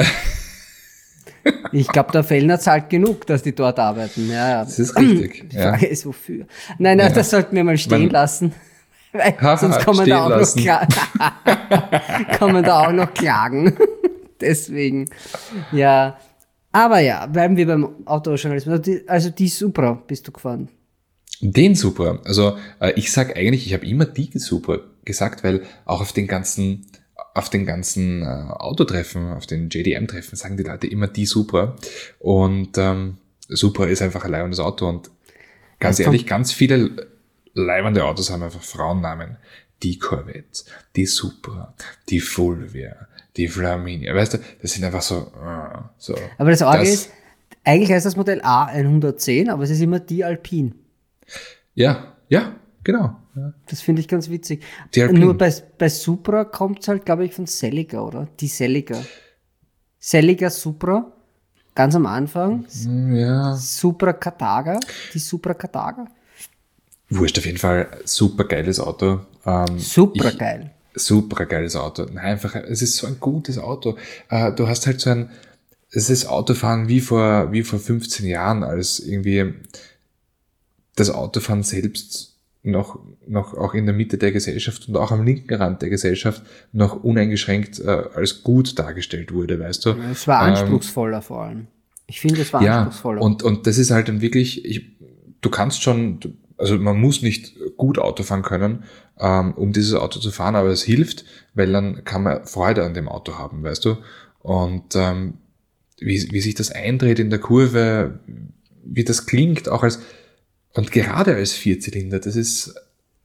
Ich glaube, der Fellner zahlt genug, dass die dort arbeiten. Ja, ja. Das ist richtig. Die Frage ja. ist, wofür? Nein, nein, ja. das sollten wir mal stehen Man, lassen. Weil ha, sonst ha, kommen da, auch lassen. noch kla- kommen da auch noch Klagen. Deswegen, ja. Aber ja, bleiben wir beim Autojournalismus. Also die, also die Supra bist du gefahren. Den Supra. Also äh, ich sag eigentlich, ich habe immer die Supra gesagt, weil auch auf den ganzen, auf den ganzen äh, Autotreffen, auf den J D M-Treffen sagen die Leute immer die Supra. Und ähm, Supra ist einfach ein leibendes Auto. Und ganz Das ehrlich, ganz viele leibende Autos haben einfach Frauennamen. Die Corvette, die Supra, die Fulvia, die Flaminia. Weißt du, das sind einfach so... Äh, so Aber das Arge das, ist, eigentlich heißt das Modell A hundertzehn, aber es ist immer die Alpine. Ja, ja, genau. Ja. Das finde ich ganz witzig. Die Alpine. Nur bei, bei Supra kommt es halt, glaube ich, von Celica, oder? Die Celica. Celica Supra, ganz am Anfang. Ja. Supra Kataga, die Supra Kataga. Wurscht, auf jeden Fall super geiles Auto. Ähm, Super ich, geil. Super geiles Auto. Nein, einfach, es ist so ein gutes Auto. Äh, du hast halt so ein, es ist Autofahren wie vor, wie vor fünfzehn Jahren, als irgendwie das Autofahren selbst noch, noch auch in der Mitte der Gesellschaft und auch am linken Rand der Gesellschaft noch uneingeschränkt äh, als gut dargestellt wurde, weißt du? Es war anspruchsvoller ähm, vor allem. Ich finde, es war ja, anspruchsvoller. Und, und das ist halt dann wirklich, ich, du kannst schon, also man muss nicht gut Auto fahren können, ähm, um dieses Auto zu fahren, aber es hilft, weil dann kann man Freude an dem Auto haben, weißt du? Und ähm, wie, wie sich das eindreht in der Kurve, wie das klingt, auch als, und gerade als Vierzylinder, das ist,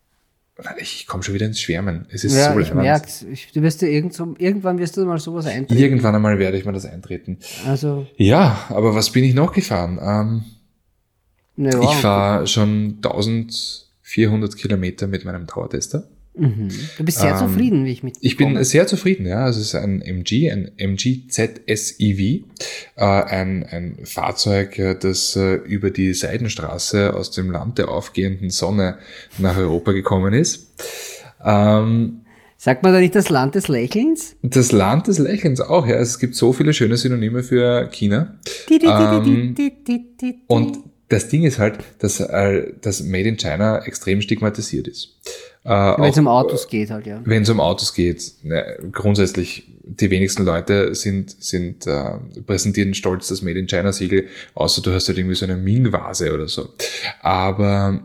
ich komme schon wieder ins Schwärmen. Es ist ja, so ich merk's. Ich, du wirst dir irgend so, irgendwann wirst du mal sowas eintreten. Irgendwann einmal werde ich mal das eintreten. Also. Ja, aber was bin ich noch gefahren? Ähm, ja, ich fahre schon eintausendvierhundert Kilometer mit meinem Dauertester. Mhm. Du bist sehr ähm, zufrieden, wie ich mit. Ich bin sehr zufrieden, ja. Also es ist ein M G, ein M G Z S E V, äh, ein, ein Fahrzeug, das äh, über die Seidenstraße aus dem Land der aufgehenden Sonne nach Europa gekommen ist. Ähm, Sagt man da nicht das Land des Lächelns? Das Land des Lächelns auch, ja. Es gibt so viele schöne Synonyme für China. Ähm, und das Ding ist halt, dass äh, das Made in China extrem stigmatisiert ist. Äh, wenn es um Autos geht halt, ja. Wenn es um Autos geht. Ne, grundsätzlich, die wenigsten Leute sind, sind äh, präsentieren stolz das Made in China Siegel, außer du hast halt irgendwie so eine Ming-Vase oder so. Aber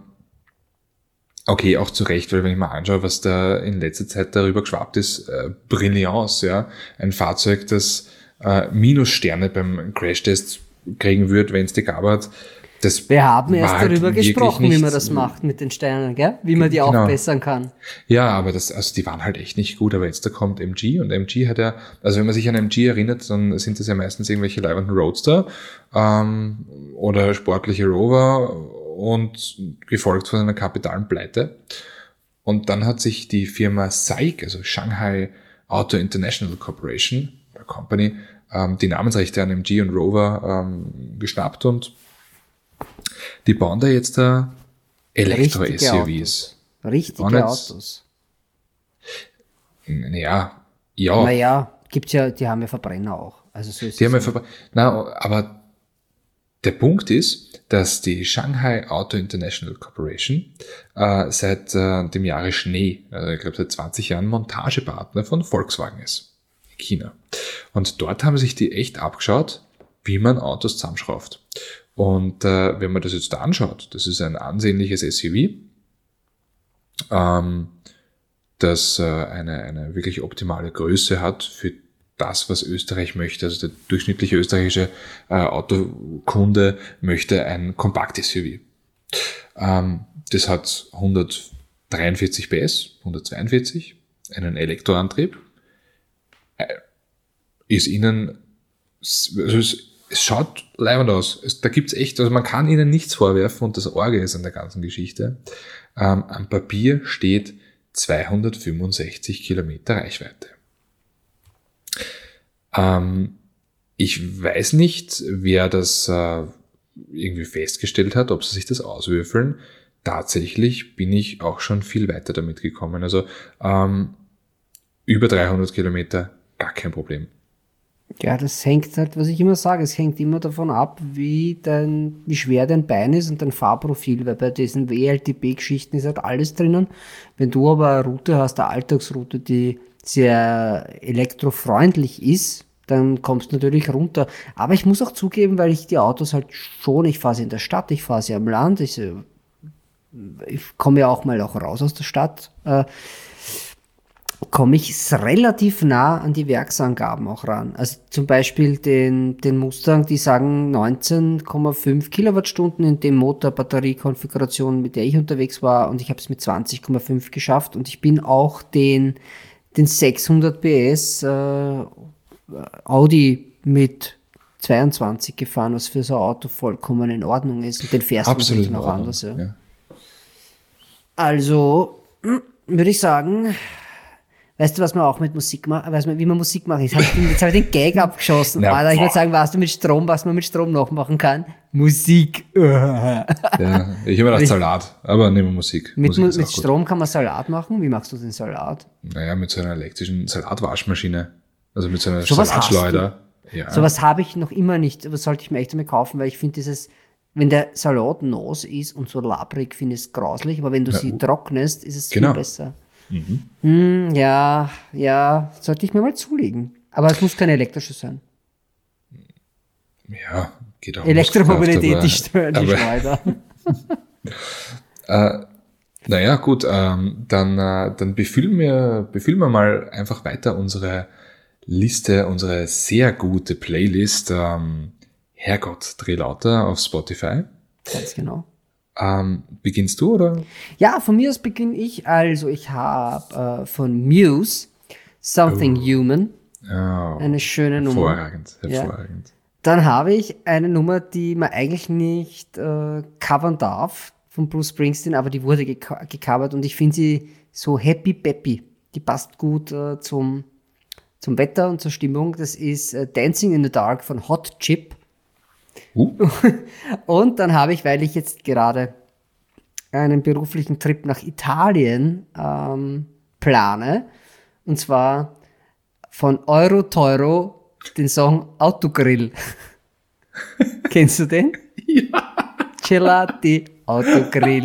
okay, auch zu Recht, weil wenn ich mal anschaue, was da in letzter Zeit darüber geschwappt ist, äh, Brilliance, ja, ein Fahrzeug, das äh, Minussterne beim Crashtest kriegen wird, wenn es die gab hat. Das Wir haben erst halt darüber gesprochen, nicht, wie man das macht mit den Sternen, gell? Wie man die genau. aufbessern kann. Ja, aber das, also die waren halt echt nicht gut, aber jetzt da kommt M G und M G hat ja, also wenn man sich an M G erinnert, dann sind das ja meistens irgendwelche leibenden Roadster ähm, oder sportliche Rover und gefolgt von einer kapitalen Pleite. Und dann hat sich die Firma S A I C, also Shanghai Auto International Corporation, Company, ähm, die Namensrechte an M G und Rover ähm, geschnappt und die bauen da jetzt da Elektro-S U Vs. Richtige Autos. Autos. Naja, ja. Naja, gibt's ja, die haben ja Verbrenner auch. Also so ist die es haben ja Verbrenner. Na, aber Der Punkt ist, dass die Shanghai Auto International Corporation äh, seit äh, dem Jahre Schnee, also ich glaube seit zwanzig Jahren, Montagepartner von Volkswagen ist in China. Und dort haben sich die echt abgeschaut, wie man Autos zusammenschraubt. Und äh, wenn man das jetzt da anschaut, das ist ein ansehnliches S U V, ähm, das äh, eine, eine wirklich optimale Größe hat für das, was Österreich möchte. Also der durchschnittliche österreichische äh, Autokunde möchte ein Kompakt-S U V. Ähm, das hat hundertdreiundvierzig P S, hundertzweiundvierzig, einen Elektroantrieb, äh, ist ihnen, also es, es schaut leibend aus. Es, da gibt's echt, also man kann ihnen nichts vorwerfen und das Orge ist an der ganzen Geschichte. Ähm, am Papier steht zweihundertfünfundsechzig Kilometer Reichweite. Ähm, ich weiß nicht, wer das äh, irgendwie festgestellt hat, ob sie sich das auswürfeln. Tatsächlich bin ich auch schon viel weiter damit gekommen. Also ähm, über dreihundert Kilometer, gar kein Problem. Ja, das hängt halt, was ich immer sage, es hängt immer davon ab, wie dein, wie schwer dein Bein ist und dein Fahrprofil, weil bei diesen W L T P-Geschichten ist halt alles drinnen. Wenn du aber eine Route hast, eine Alltagsroute, die sehr elektrofreundlich ist, dann kommst du natürlich runter. Aber ich muss auch zugeben, weil ich die Autos halt schon, ich fahre sie in der Stadt, ich fahre sie am Land, ich, ich komme ja auch mal auch raus aus der Stadt, äh, komme ich relativ nah an die Werksangaben auch ran. Also zum Beispiel den, den Mustang, die sagen neunzehn Komma fünf Kilowattstunden in dem Motor-Batterie-Konfiguration, mit der ich unterwegs war, und ich habe es mit zwanzig Komma fünf geschafft, und ich bin auch den, den sechshundert P S äh, Audi mit zweiundzwanzig gefahren, was für so ein Auto vollkommen in Ordnung ist, und den fährst du natürlich noch anders. Ja. Ja. Also würde ich sagen, weißt du, was man auch mit Musik macht? Weißt du, wie man Musik macht? Jetzt habe ich, jetzt hab ich den Gag abgeschossen. Ja, Alter, ich würde sagen, weißt du mit Strom, was man mit Strom noch machen kann? Musik. Ja, ich habe gedacht Salat, aber nehmen wir Musik. Mit, Musik mit Strom kann man Salat machen. Wie machst du den Salat? Naja, mit so einer elektrischen Salatwaschmaschine. Also mit so einer so Salatschleuder. Ja. Sowas habe ich noch immer nicht. Aber sollte ich mir echt einmal kaufen, weil ich finde dieses, wenn der Salat nass ist und so labrig, finde ich es grauslich. Aber wenn du ja. sie trocknest, ist es genau. viel besser. Mhm. Hm, ja, ja, sollte ich mir mal zulegen. Aber es muss kein elektrisches sein. Ja, geht auch. Elektromobilität, die stört die Schleuder. äh, naja, gut, ähm, dann, äh, dann befüllen wir, befüllen wir mal einfach weiter unsere Liste, unsere sehr gute Playlist, ähm, Herrgott, dreh lauter auf Spotify. Ganz genau. Ähm, beginnst du, oder? Ja, von mir aus beginne ich. Also ich habe äh, von Muse Something oh. Human. Oh. Eine schöne Nummer. Hervorragend, hervorragend. Ja. Dann habe ich eine Nummer, die man eigentlich nicht äh, covern darf, von Bruce Springsteen, aber die wurde gec- gecovert, und ich finde sie so happy peppy. Die passt gut äh, zum, zum Wetter und zur Stimmung. Das ist äh, Dancing in the Dark von Hot Chip. Uh. Und dann habe ich, weil ich jetzt gerade einen beruflichen Trip nach Italien ähm, plane, und zwar von Euro Teuro den Song Autogrill. Kennst du den? Ja. Gelati Autogrill.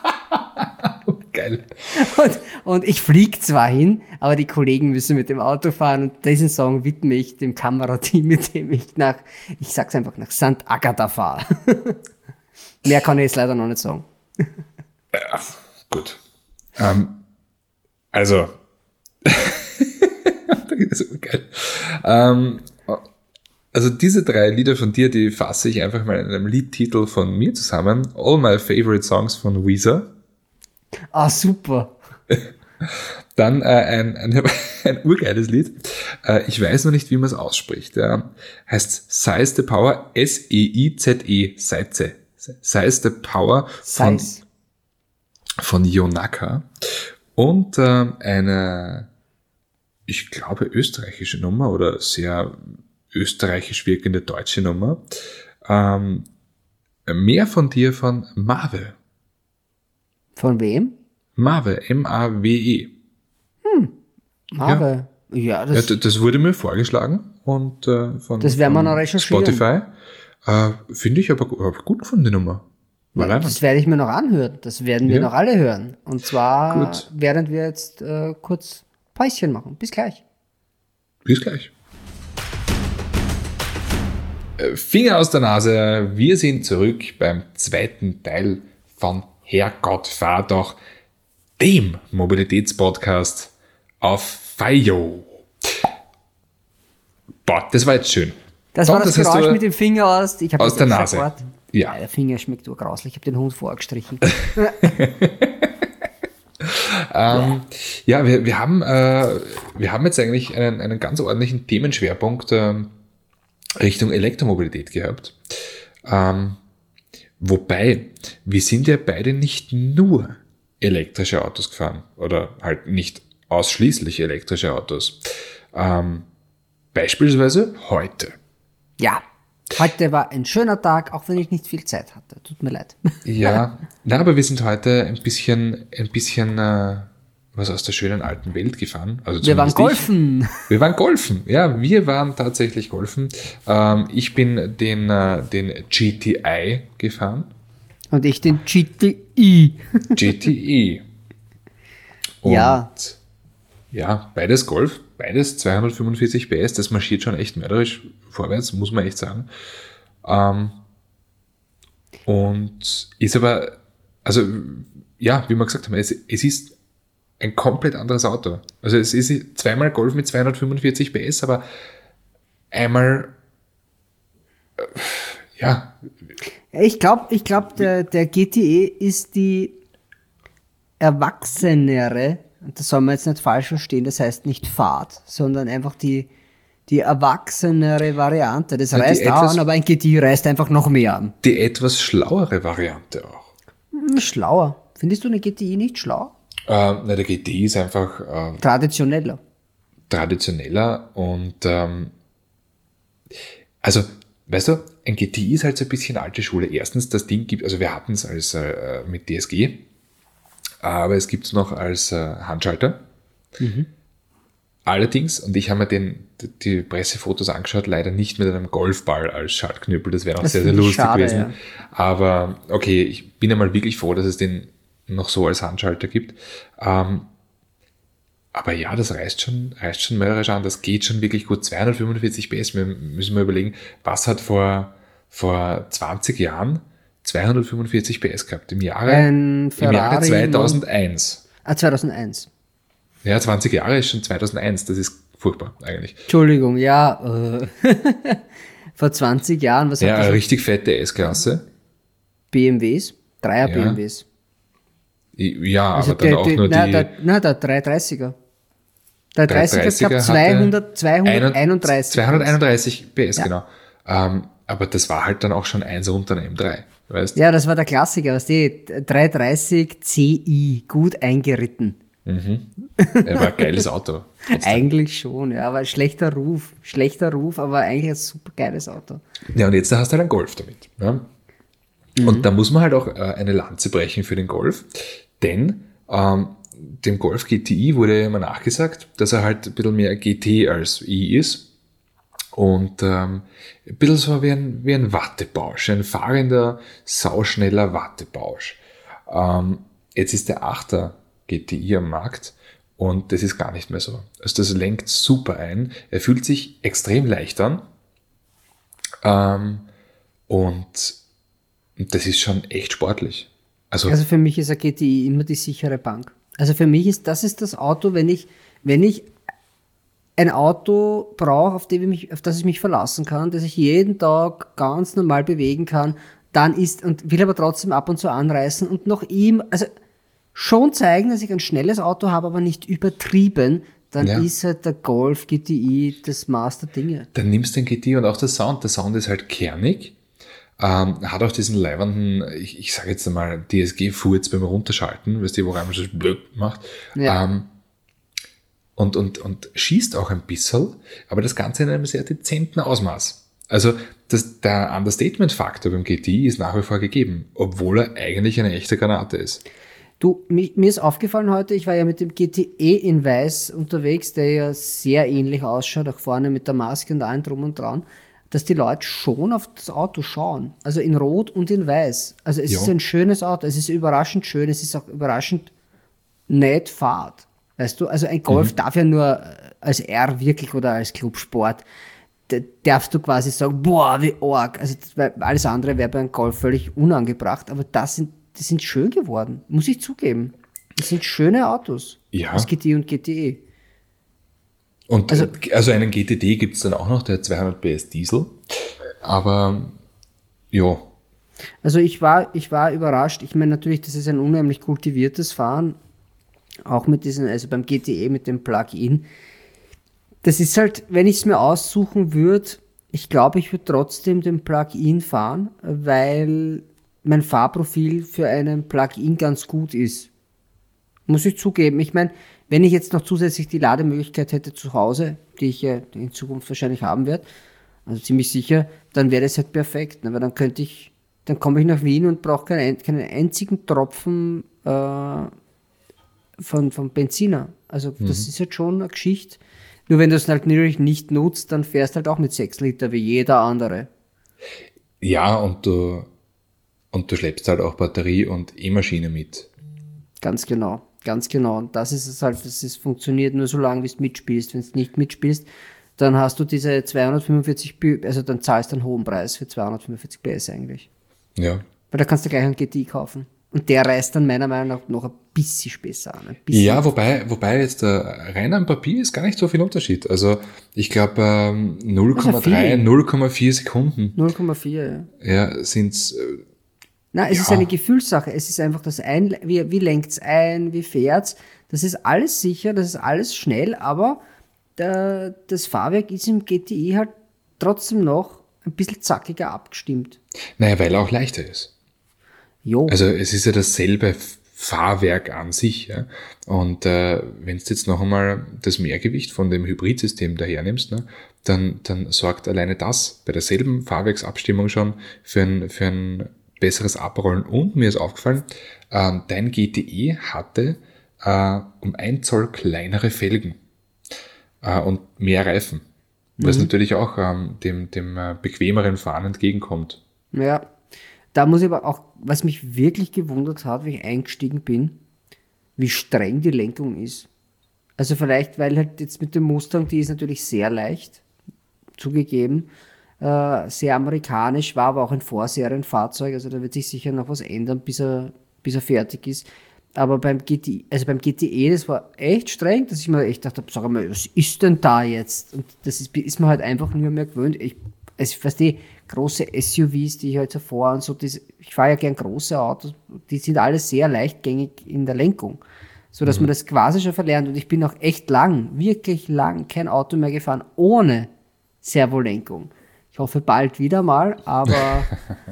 Geil. Und, und ich fliege zwar hin, aber die Kollegen müssen mit dem Auto fahren, und diesen Song widme ich dem Kamerateam, mit dem ich nach, ich sag's einfach, nach Sant'Agata fahre. Mehr kann ich jetzt leider noch nicht sagen. Ja, gut. Ähm, also, das ist geil. Ähm, also diese drei Lieder von dir, die fasse ich einfach mal in einem Liedtitel von mir zusammen. All My Favorite Songs von Weezer. Ah, super. Dann äh, ein, ein, ein urgeiles Lied. Äh, ich weiß noch nicht, wie man es ausspricht. Ja. Heißt Size the Power, S E I Z E, Seize. Size the Power von, von Yonaka. Und äh, eine, ich glaube, österreichische Nummer oder sehr österreichisch wirkende deutsche Nummer. Ähm, mehr von dir von Mave. Von wem? Mave, M A W E. Hm, Mave. Ja, ja, das, ja, das wurde mir vorgeschlagen und äh, von, das werden wir noch recherchieren. Spotify. Äh, Finde ich aber gu- gut gefunden, die Nummer. War Ja, leibend. das werde ich mir noch anhören. Das werden wir Ja. noch alle hören. Und zwar, Gut. während wir jetzt äh, kurz Päuschen machen. Bis gleich. Bis gleich. Äh, Finger aus der Nase, wir sind zurück beim zweiten Teil von Herrgott, fahr doch, dem Mobilitätspodcast auf Fayo. Boah, das war jetzt schön. Das Tom, war das, das hast Geräusch du mit dem Finger aus. Ich hab aus das der extra Nase. gehabt. Ja. Der Finger schmeckt urgrauslich. Ich habe den Hund vorgestrichen. Ähm, ja, wir, wir, haben, äh, wir haben jetzt eigentlich einen, einen ganz ordentlichen Themenschwerpunkt ähm, Richtung Elektromobilität gehabt. Ähm, wobei, wir sind ja beide nicht nur elektrische Autos gefahren oder halt nicht ausschließlich elektrische Autos. Ähm, beispielsweise heute. Ja, heute war ein schöner Tag, auch wenn ich nicht viel Zeit hatte. Tut mir leid. Ja, na, aber wir sind heute ein bisschen, ein bisschen äh, was aus der schönen alten Welt gefahren. Also Wir waren zumindest ich. golfen. Wir waren golfen, ja, wir waren tatsächlich golfen. Ähm, ich bin den, äh, den G T I gefahren. Und ich den G T I. G T E. Und Ja. ja, beides Golf, beides zweihundertfünfundvierzig P S, das marschiert schon echt mörderisch vorwärts, muss man echt sagen. Ähm, und ist aber, also ja, wie wir gesagt haben, es, es ist ein komplett anderes Auto. Also es ist zweimal Golf mit zweihundertfünfundvierzig P S, aber einmal, äh, ja, Ich glaube, ich glaub, der, der G T E ist die erwachsenere, und das soll man jetzt nicht falsch verstehen, das heißt nicht Fahrt, sondern einfach die, die erwachsenere Variante. Das Ja, die reißt auch etwas- an, aber ein G T E reißt einfach noch mehr an. die etwas schlauere Variante auch. Hm, Schlauer. Findest du eine G T E nicht schlau? Äh, na, der G T I ist einfach äh, Traditioneller. traditioneller und ähm, also, weißt du, ein G T I ist halt so ein bisschen alte Schule. Erstens, das Ding gibt, also wir hatten es als äh, mit D S G, aber es gibt es noch als äh, Handschalter. Allerdings, und ich habe mir den, die Pressefotos angeschaut, leider nicht mit einem Golfball als Schaltknüppel, das wäre noch Das sehr, sehr finde ich lustig schade, gewesen. ja. Aber okay, ich bin einmal wirklich froh, dass es den noch so als Handschalter gibt. Ähm, aber ja, das reißt schon, reißt schon mörderisch an, das geht schon wirklich gut. zweihundertfünfundvierzig P S, wir müssen mal überlegen, was hat vor, vor zwanzig Jahren zweihundertfünfundvierzig P S gehabt? Im Jahre, Ein im Ferrari Jahre zweitausendeins. Ah, zweitausendeins. Ja, zwanzig Jahre ist schon zweitausendeins, das ist furchtbar eigentlich. Entschuldigung, ja. Äh, vor zwanzig Jahren, was Ja, hat eine das? richtig fette S-Klasse. B M Ws? Dreier Ja. B M Ws. Ja, Also aber dann der, auch der, nur na, die der, na, der dreihundertdreißiger. Der dreißiger dreihundertdreißiger gab hatte zweihundert, zweihunderteinunddreißig. zweihunderteinunddreißig P S, Ja. genau. Ähm, aber das war halt dann auch schon eins unter einem M drei, weißt? Ja, das war der Klassiker, was die dreihundertdreißig C I, gut eingeritten. Er war ein geiles Auto. Eigentlich schon, ja, aber schlechter Ruf, schlechter Ruf, aber eigentlich ein super geiles Auto. Ja, und jetzt hast du halt einen Golf damit. Ja? Und da muss man halt auch äh, eine Lanze brechen für den Golf, denn ähm, dem Golf G T I wurde ja immer nachgesagt, dass er halt ein bisschen mehr G T als I ist und ähm, ein bisschen so wie ein, wie ein Wattebausch, ein fahrender, sauschneller Wattebausch. Ähm, jetzt ist der achter G T I am Markt und das ist gar nicht mehr so. Also das lenkt super ein, er fühlt sich extrem leicht an ähm, und das ist schon echt sportlich. Also, Also für mich ist ein G T I immer die sichere Bank. Also für mich ist das ist das Auto, wenn ich, wenn ich ein Auto brauche, auf, dem ich mich, auf das ich mich verlassen kann, das ich jeden Tag ganz normal bewegen kann, dann ist, und will aber trotzdem ab und zu anreißen und noch ihm, also schon zeigen, dass ich ein schnelles Auto habe, aber nicht übertrieben, dann Ja. ist halt der Golf G T I das Maß der Dinge. dann nimmst du den G T I und auch der Sound. Der Sound ist halt kernig, ähm, hat auch diesen leibenden, ich, ich sage jetzt einmal, D S G-Furz beim Runterschalten, weißt du, wo einmal so blöd macht. Ja. Ähm, und, und, und schießt auch ein bisschen, aber das Ganze in einem sehr dezenten Ausmaß. Also das, der Understatement-Faktor beim G T I ist nach wie vor gegeben, obwohl er eigentlich eine echte Granate ist. Du, mi- mir ist aufgefallen heute, ich war ja mit dem G T E in Weiß unterwegs, der ja sehr ähnlich ausschaut, auch vorne mit der Maske und allem drum und dran. dass die Leute schon auf das Auto schauen. Also in Rot und in Weiß. Also es Ja. ist ein schönes Auto. Es ist überraschend schön. Es ist auch überraschend nett Fahrt. Weißt du, also ein Golf Mhm. darf ja nur als R wirklich oder als Clubsport, da darfst du quasi sagen, boah, wie arg. Also das, weil alles andere wäre bei einem Golf völlig unangebracht, aber das sind, die sind schön geworden, muss ich zugeben. Das sind schöne Autos. Ja. Das G T und G T E. Und Also- also, also einen G T D gibt es dann auch noch, der hat zweihundert P S Diesel. Aber ja, Also ich war, ich war überrascht. Ich meine natürlich, das ist ein unheimlich kultiviertes Fahren. Auch mit diesen, also beim G T E mit dem Plug-in. Das ist halt, wenn ich es mir aussuchen würde, ich glaube, ich würde trotzdem den Plug-in fahren, weil mein Fahrprofil für einen Plug-in ganz gut ist. Muss ich zugeben. Ich meine, wenn ich jetzt noch zusätzlich die Lademöglichkeit hätte zu Hause, die ich ja in Zukunft wahrscheinlich haben werde, also ziemlich sicher, dann wäre das halt perfekt. Ne? Weil dann könnte ich, dann komme ich nach Wien und brauche keinen, keinen einzigen Tropfen äh, von, von Benziner. Also das ist halt schon eine Geschichte. Nur wenn du es halt natürlich nicht nutzt, dann fährst halt auch mit sechs Liter wie jeder andere. ja, und du, und du schleppst halt auch Batterie und E-Maschine mit. Ganz genau, ganz genau. Und das ist es halt, das ist, funktioniert nur so lange, wie du mitspielst. Wenn du nicht mitspielst, dann hast du diese zweihundertfünfundvierzig, P- also dann zahlst du einen hohen Preis für zweihundertfünfundvierzig P S eigentlich. Ja. Weil da kannst du gleich einen G T I kaufen. Und der reißt dann meiner Meinung nach noch ein bisschen besser an. Ein bisschen. Ja, wobei, wobei jetzt äh, rein am Papier ist gar nicht so viel Unterschied. Also ich glaube ähm, null Komma drei, viel. null Komma vier Sekunden null Komma vier, ja. ja, sind's. Äh, Na, es Ja. ist eine Gefühlssache. Es ist einfach das ein, wie, wie lenkt's ein, wie fährt's. Das ist alles sicher, das ist alles schnell, aber der, das Fahrwerk ist im G T I halt trotzdem noch ein bisschen zackiger abgestimmt. naja, weil er auch leichter ist. Jo. Also es ist ja dasselbe F- Fahrwerk an sich. Ja? Und äh, wenn du jetzt noch einmal das Mehrgewicht von dem Hybridsystem dahernimmst, ne, dann, dann sorgt alleine das bei derselben Fahrwerksabstimmung schon für ein, für ein besseres Abrollen. Und mir ist aufgefallen, äh, dein G T E hatte äh, um ein Zoll kleinere Felgen äh, und mehr Reifen. Was natürlich auch ähm, dem, dem äh, bequemeren Fahren entgegenkommt. Ja, da muss ich aber auch, was mich wirklich gewundert hat, wie ich eingestiegen bin, wie streng die Lenkung ist. Also vielleicht, weil halt jetzt mit dem Mustang, die ist natürlich sehr leicht, zugegeben, äh, sehr amerikanisch, war aber auch ein Vorserienfahrzeug, also da wird sich sicher noch was ändern, bis er, bis er fertig ist. Aber beim G T E, also beim G T E, das war echt streng, dass ich mir echt dachte, sag mal, was ist denn da jetzt? Und das ist, ist man halt einfach nicht mehr gewöhnt. Ich, also ich verstehe, große S U Vs, die ich halt so fahre und so, das, ich fahre ja gern große Autos, die sind alle sehr leichtgängig in der Lenkung, so dass man das quasi schon verlernt. Und ich bin auch echt lang, wirklich lang kein Auto mehr gefahren ohne Servolenkung. Ich hoffe bald wieder mal, aber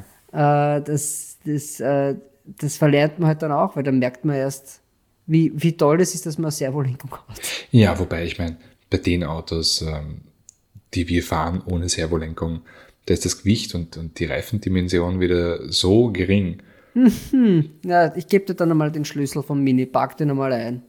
äh, das, das, äh, das verlernt man halt dann auch, weil dann merkt man erst, wie, wie toll es ist, dass man eine Servolenkung hat. Ja, wobei ich meine, bei den Autos, ähm, die wir fahren ohne Servolenkung, da ist das Gewicht und, und die Reifendimension wieder so gering. Ja, ich gebe dir dann einmal den Schlüssel vom Mini, pack den einmal ein.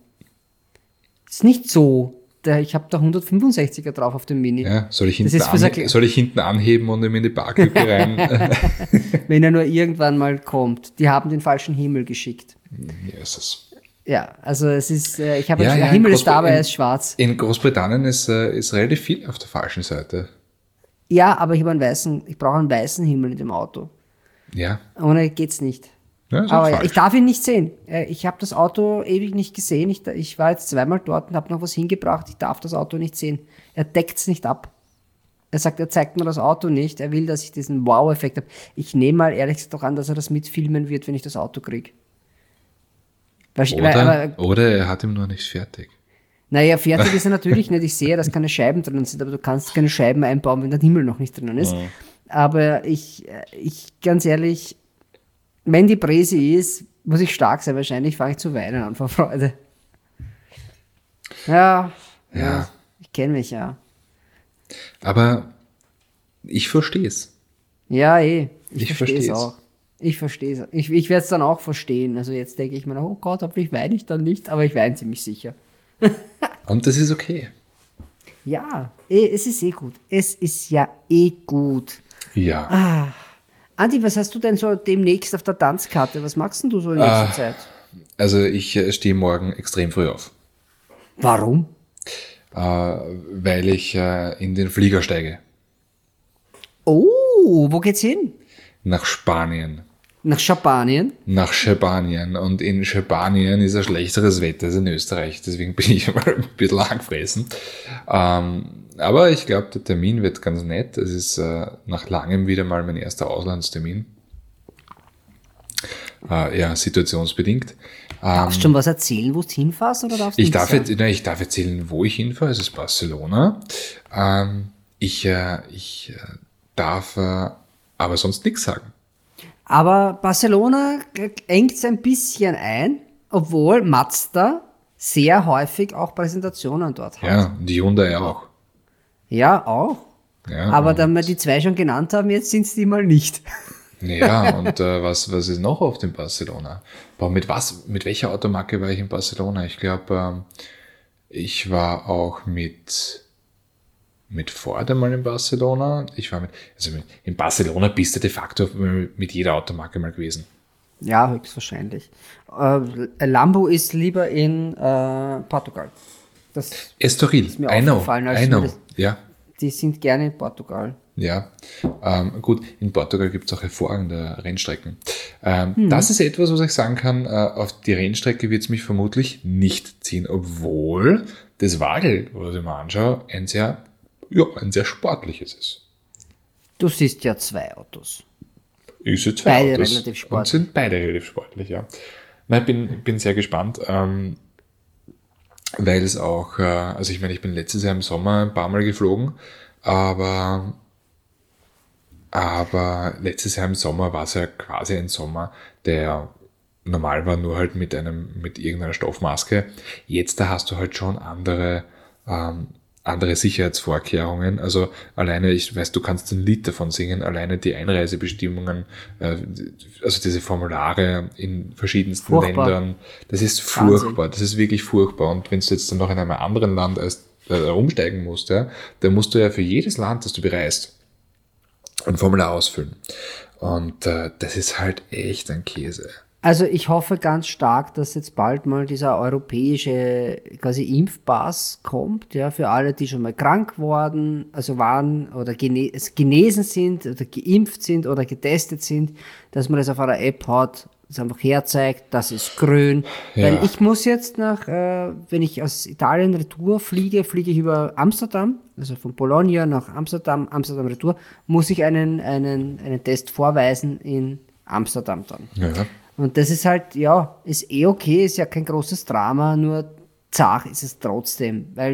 Ist nicht so. Der, ich habe da hundertfünfundsechziger drauf auf dem Mini. Ja, soll ich Das hinten, ist für so an, ein- soll ich hinten anheben und ihm in die Parklücke rein? Wenn er nur irgendwann mal kommt. Die haben den falschen Himmel geschickt. Ja, ist es. Ja, also es ist, äh, ich habe Ja, der ja, Himmel in ist da, aber Großbrit- er ist schwarz. In Großbritannien ist, äh, ist relativ viel auf der falschen Seite. Ja, aber ich habe einen weißen, ich brauche einen weißen Himmel in dem Auto. Ja, Ohne geht's nicht. ja ist auch Aber ja, falsch. ich darf ihn nicht sehen. Äh, Ich habe das Auto ewig nicht gesehen. Ich, ich war jetzt zweimal dort und habe noch was hingebracht. Ich darf das Auto nicht sehen. Er deckt's nicht ab. Er sagt, er zeigt mir das Auto nicht. Er will, dass ich diesen Wow-Effekt habe. Ich nehme mal ehrlich gesagt doch an, dass er das mitfilmen wird, wenn ich das Auto kriege. Oder, oder er hat ihm noch nicht fertig. Naja, fertig ist er natürlich nicht. Ich sehe, dass keine Scheiben drin sind, aber du kannst keine Scheiben einbauen, wenn der Himmel noch nicht drinnen ist. Aber ich, ich, ganz ehrlich, wenn die Präsi ist, muss ich stark sein. Wahrscheinlich fange ich zu weinen an vor Freude. Ja, ja. Ja. Ich kenne mich ja. Aber ich verstehe es. Ja, eh. Ich, Ich verstehe es versteh's. auch. Ich verstehe es. Ich, ich werde es dann auch verstehen. Also jetzt denke ich mir, oh Gott, hoffentlich weine ich dann nicht, aber ich weine ziemlich sicher. Und das ist okay. ja, eh, es ist eh gut. Es ist ja eh gut. Ja. Ah. Andi, was hast du denn so demnächst auf der Tanzkarte? Was machst denn du so in nächster Ah. Zeit? Also ich äh, stehe morgen extrem früh auf, Warum? äh, weil ich äh, in den Flieger steige. Oh, wo geht's hin? Nach Spanien. Nach Schabanien? Nach Schabanien. Und in Schabanien ist ein schlechteres Wetter als in Österreich. Deswegen bin ich mal ein bisschen angefressen. Ähm, aber ich glaube, der Termin wird ganz nett. Es ist äh, nach langem wieder mal mein erster Auslandstermin. Äh, ja, situationsbedingt. Darfst du schon was erzählen, wo du hinfährst, oder darfst du Ich nicht darf, sagen? jetzt, nein, ich darf erzählen, wo ich hinfahre. Es ist Barcelona. Ähm, ich äh, ich äh, darf äh, aber sonst nichts sagen. Aber Barcelona engt es ein bisschen ein, obwohl Mazda sehr häufig auch Präsentationen dort hat. Ja, und die Hyundai auch. Ja, auch. Ja, Aber und- da wir die zwei schon genannt haben, jetzt sind es die mal nicht. Ja, und äh, was, was ist noch oft in Barcelona? Boah, mit was, mit welcher Automarke war ich in Barcelona? Ich glaube, ähm, ich war auch mit, mit Ford einmal in Barcelona. Ich war mit, also mit, in Barcelona bist du de facto mit jeder Automarke mal gewesen. Ja, höchstwahrscheinlich. Äh, Lambo ist lieber in äh, Portugal. Das, Estoril, mir I know, aufgefallen, als I mir know. das- Ja, die sind gerne in Portugal. ja. Ähm, gut, in Portugal gibt es auch hervorragende Rennstrecken. Ähm, Das ist etwas, was ich sagen kann, äh, auf die Rennstrecke wird es mich vermutlich nicht ziehen, obwohl das Wagel, was ich mir anschaue, ein sehr, ja, ein sehr sportliches ist. Du siehst ja zwei Autos. Ich sehe zwei Beide Autos relativ und sportlich. sind beide relativ sportlich, ja. Nein, ich bin, bin sehr gespannt, ähm, weil es auch, äh, also ich meine, ich bin letztes Jahr im Sommer ein paar Mal geflogen, aber Aber letztes Jahr im Sommer war es ja quasi ein Sommer, der normal war, nur halt mit einem, mit irgendeiner Stoffmaske. Jetzt da hast du halt schon andere, ähm, andere Sicherheitsvorkehrungen. Also alleine, ich weiß, du kannst ein Lied davon singen, alleine die Einreisebestimmungen, äh, also diese Formulare in verschiedensten Furchtbar. Ländern, das ist Wahnsinn. furchtbar, das ist wirklich furchtbar. Und wenn du jetzt dann noch in einem anderen Land als, äh, umsteigen musst, ja, dann musst du ja für jedes Land, das du bereist, ein Formular ausfüllen. Und äh, das ist halt echt ein Käse. Also ich hoffe ganz stark, dass jetzt bald mal dieser europäische quasi Impfpass kommt, ja, für alle, die schon mal krank worden, also waren oder gene genesen sind oder geimpft sind oder getestet sind, dass man das auf einer App hat, das einfach herzeigt, das ist grün. Ja. Weil ich muss jetzt nach, äh, wenn ich aus Italien retour fliege, fliege ich über Amsterdam, also von Bologna nach Amsterdam, Amsterdam retour, muss ich einen, einen, einen Test vorweisen in Amsterdam dann. Ja. Und das ist halt, ja, ist eh okay, ist ja kein großes Drama, nur zart ist es trotzdem, weil,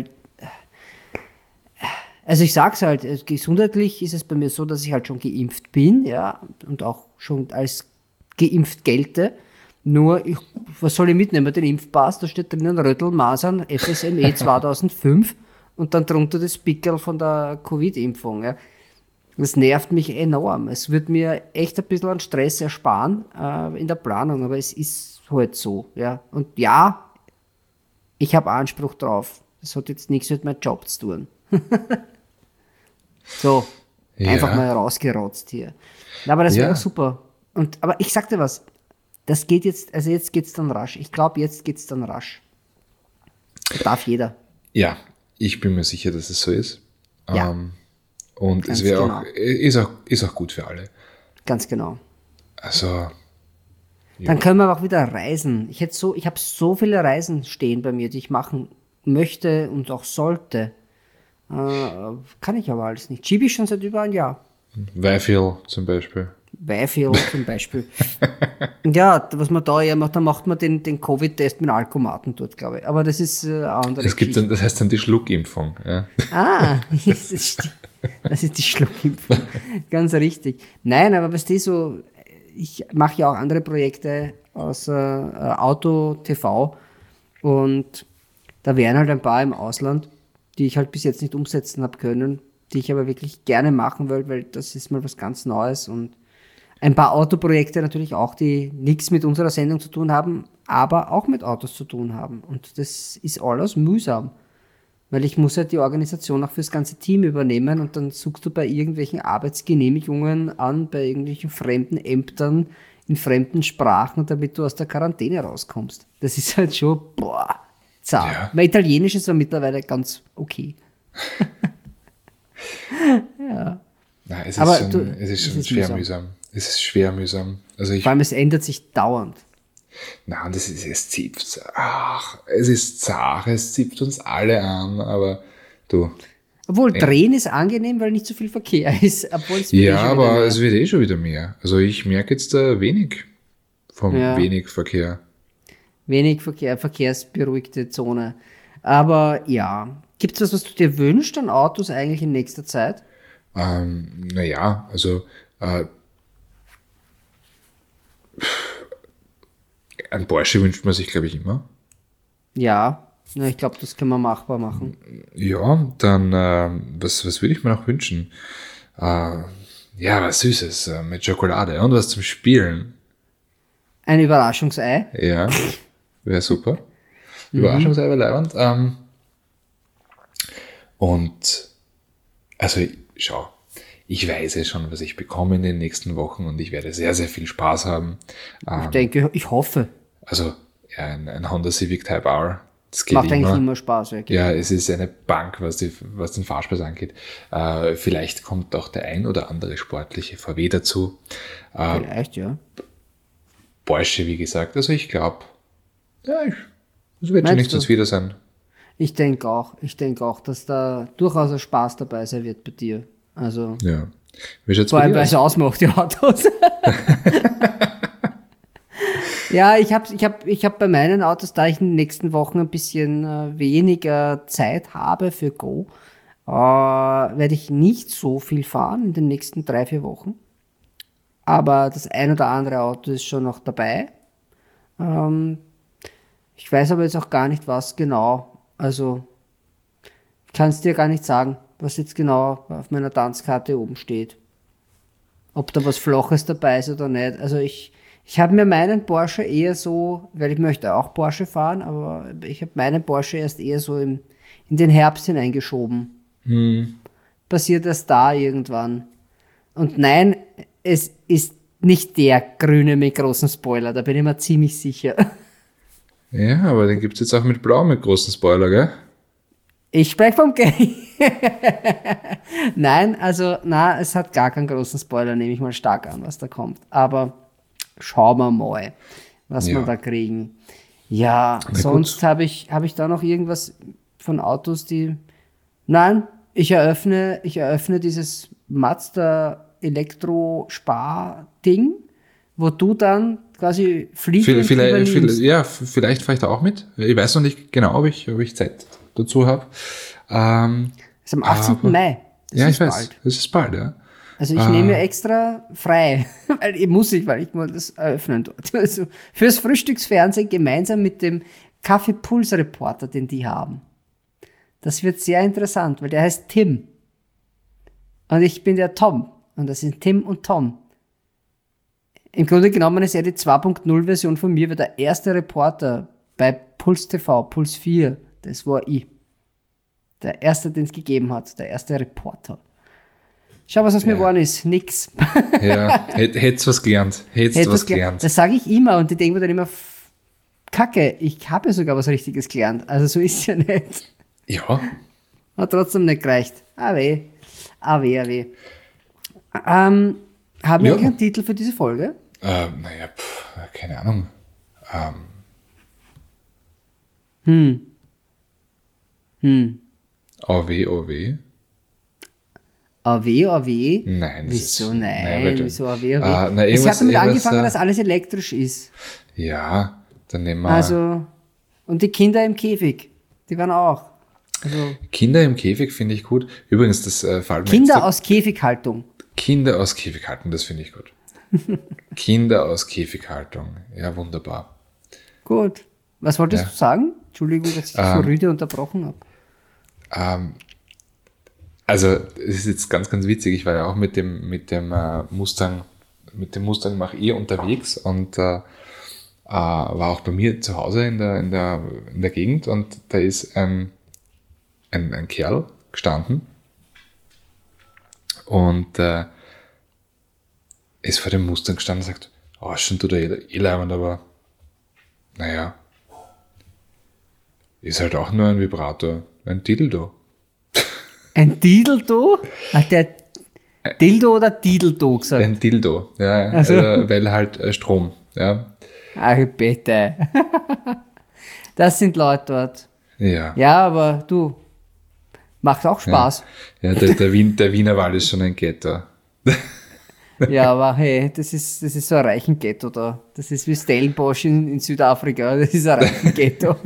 also ich sag's halt, äh, gesundheitlich ist es bei mir so, dass ich halt schon geimpft bin, ja, und auch schon als geimpft gelte, nur, ich, was soll ich mitnehmen, den Impfpass, da steht drinnen Röttl, Masern, F S M E zweitausendfünf und dann drunter das Pickel von der Covid-Impfung, ja. Das nervt mich enorm. Es wird mir echt ein bisschen an Stress ersparen äh, in der Planung, aber es ist halt so. Ja. Und ja, ich habe Anspruch drauf. Das hat jetzt nichts mit meinem Job zu tun. So, Ja. einfach mal rausgerotzt hier. Na, aber das Ja. wäre doch super. Und, aber ich sag dir was, das geht jetzt, also jetzt geht's dann rasch. Ich glaube, jetzt geht's dann rasch. Darf jeder. Ja, ich bin mir sicher, dass es so ist. Ja. Ähm, und Ganz es wäre genau. auch, ist auch, ist auch gut für alle. Ganz genau. Also, Dann können wir aber auch wieder reisen. Ich hätte so, ich habe so viele Reisen stehen bei mir, die ich machen möchte und auch sollte. Äh, kann ich aber alles nicht. Schiebe ich schon seit über ein Jahr. Weifel zum Beispiel. Beifil zum Beispiel. Ja, was man da ja macht, dann macht man den, den Covid-Test mit Alkomaten dort, glaube ich. Aber das ist äh, eine andere Es gibt Geschichte. dann, das heißt dann die Schluckimpfung. Ja. Ah, das ist, das ist die Schluckimpfung. Ganz richtig. Nein, aber was die so, ich mache ja auch andere Projekte aus äh, Auto, T V und da wären halt ein paar im Ausland, die ich halt bis jetzt nicht umsetzen habe können, die ich aber wirklich gerne machen will, weil das ist mal was ganz Neues und ein paar Autoprojekte natürlich auch, die nichts mit unserer Sendung zu tun haben, aber auch mit Autos zu tun haben. Und das ist alles mühsam. Weil ich muss halt die Organisation auch fürs ganze Team übernehmen und dann suchst du bei irgendwelchen Arbeitsgenehmigungen an, bei irgendwelchen fremden Ämtern, in fremden Sprachen, damit du aus der Quarantäne rauskommst. Das ist halt schon, boah, zart. Ja. Mein Italienisch ist ja mittlerweile ganz okay. Ja. Nein, es ist Aber schon, du- es ist es schon ist schwer mühsam. mühsam. Es ist schwer mühsam. Also ich, Vor allem, es ändert sich dauernd. nein, das ist, es zieht, ach, es ist zart, es zieht uns alle an, aber du, Obwohl, Drehen ist angenehm, weil nicht so viel Verkehr ist. Obwohl es wird eh ja, schon wieder aber mehr. es wird eh schon wieder mehr. Also ich merke jetzt da wenig vom Ja. wenig Verkehr. Wenig Verkehr, verkehrsberuhigte Zone. Aber ja, gibt es was, was du dir wünschst an Autos eigentlich in nächster Zeit? Ähm, naja, also äh, ein Porsche wünscht man sich, glaube ich, immer. Ja, na, ich glaube, das können wir machbar machen. Ja, dann, ähm, was, was würde ich mir noch wünschen? Äh, ja, was Süßes äh, mit Schokolade und was zum Spielen. Ein Überraschungsei. Ja, wäre super. Überraschungsei wäre leibend. Ähm, und, also, schau, ich weiß ja schon, was ich bekomme in den nächsten Wochen und ich werde sehr, sehr viel Spaß haben. Ich Ähm, denke, ich hoffe. also, ja, ein, ein Honda Civic Type R, das geht Macht immer. eigentlich immer Spaß. Ja. Ja, es ist eine Bank, was, die, was den Fahrspaß angeht. Äh, vielleicht kommt auch der ein oder andere sportliche V W dazu. Äh, Vielleicht, ja. Porsche, wie gesagt. Also ich glaube, ja, ich, es wird schon Meinst nichts du? als wieder sein. Ich denke auch. Ich denke auch, dass da durchaus ein Spaß dabei sein wird bei dir. Also, Ja. Wie schaut's vor bei allem, dir weil aus? es ausmacht, die Autos. Ja, ich habe ich hab, ich hab bei meinen Autos, da ich in den nächsten Wochen ein bisschen äh, weniger Zeit habe für Go, äh, werde ich nicht so viel fahren in den nächsten drei, vier Wochen. Aber das ein oder andere Auto ist schon noch dabei. Ähm, ich weiß aber jetzt auch gar nicht, was genau. Also, ich kann es dir gar nicht sagen, was jetzt genau auf meiner Tanzkarte oben steht. Ob da was Flaches dabei ist oder nicht. Also ich, ich habe mir meinen Porsche eher so, weil ich möchte auch Porsche fahren, aber ich habe meinen Porsche erst eher so im, in den Herbst hineingeschoben. Hm. Passiert erst da irgendwann. Und nein, es ist nicht der grüne mit großen Spoiler, da bin ich mir ziemlich sicher. Ja, aber den gibt's jetzt auch mit Blau mit großen Spoiler, gell? Ich spreche vom Gay. Nein, also, na, es hat gar keinen großen Spoiler, nehme ich mal stark an, was da kommt. Aber schauen wir mal, was Ja. wir da kriegen. Ja, gut. sonst habe ich, habe ich da noch irgendwas von Autos, die. Nein, ich eröffne, ich eröffne dieses Mazda Elektro-Spar-Ding, wo du dann quasi fliegend Vielleicht, vielleicht, übernimmst. vielleicht, ja, vielleicht fahre ich da auch mit. Ich weiß noch nicht genau, ob ich, ob ich Zeit dazu habe. Ähm, Das ist am achtzehnten aber- Mai. Das ja, ist ich weiß. bald. Das ist bald, ja. Also ich Ah. nehme mir extra frei, weil ich muss ich, weil ich muss das eröffnen dort. Also fürs Frühstücksfernsehen gemeinsam mit dem Kaffeepuls-Reporter, den die haben. Das wird sehr interessant, weil der heißt Tim. Und ich bin der Tom. Und das sind Tim und Tom. Im Grunde genommen ist er die zwei Punkt null Version von mir, weil der erste Reporter bei Puls T V, Puls vier, das war ich. Der erste, den es gegeben hat, der erste Reporter. Schau, was aus mir Ja. geworden ist. Nix. Ja, hätt- hätt's was gelernt. Hätt's Hätte was was gelernt. gelernt. Das sage ich immer und die denken mir dann immer, f- Kacke, ich habe ja sogar was Richtiges gelernt. Also so ist ja nicht. Ja, Hat trotzdem nicht gereicht. Ah weh. Ah weh, ah weh. Ähm, haben wir Ja. eigentlich einen Titel für diese Folge? ähm, naja, pff, keine Ahnung. Ähm, Hm. O W, O W? A W, A W? Nein. das Wieso ist, nein? weil du- Wieso A W, A W? Ah, na, Es irgendwas- hat damit irgendwas, angefangen, äh, dass alles elektrisch ist. Ja, dann nehmen wir Also, und die Kinder im Käfig, die waren auch. Also, Kinder im Käfig, finde ich gut. Übrigens, das äh, fällt mir Kinder jetzt- aus Käfighaltung. Kinder aus Käfighaltung, das finde ich gut. Kinder aus Käfighaltung, ja, wunderbar. Gut. Was wolltest Ja. du sagen? Entschuldigung, dass ich dich so Ähm, rüde unterbrochen habe. Ähm, also, es ist jetzt ganz, ganz witzig. Ich war ja auch mit dem, mit dem äh, Mustang, mit dem Mustang Mach-E unterwegs und äh, äh, war auch bei mir zu Hause in der, in der, in der Gegend und da ist ein, ein, ein Kerl gestanden und äh, ist vor dem Mustang gestanden und sagt, oh, schon tut er eh leibend, aber naja, ist halt auch nur ein Vibrator, ein Dildo. Ein Dildo? Hat der Dildo oder Dildo gesagt? Ein Dildo, ja, Also. äh, weil halt äh, Strom, ja. Ach bitte. Das sind Leute dort. Ja, Ja, aber du, macht auch Spaß. ja der, der, Wien, der Wienerwald ist schon ein Ghetto. Ja, aber hey, das ist, das ist so ein Reichen-Ghetto da. Das ist wie Stellenbosch in, in Südafrika. Das ist ein Reichen-Ghetto.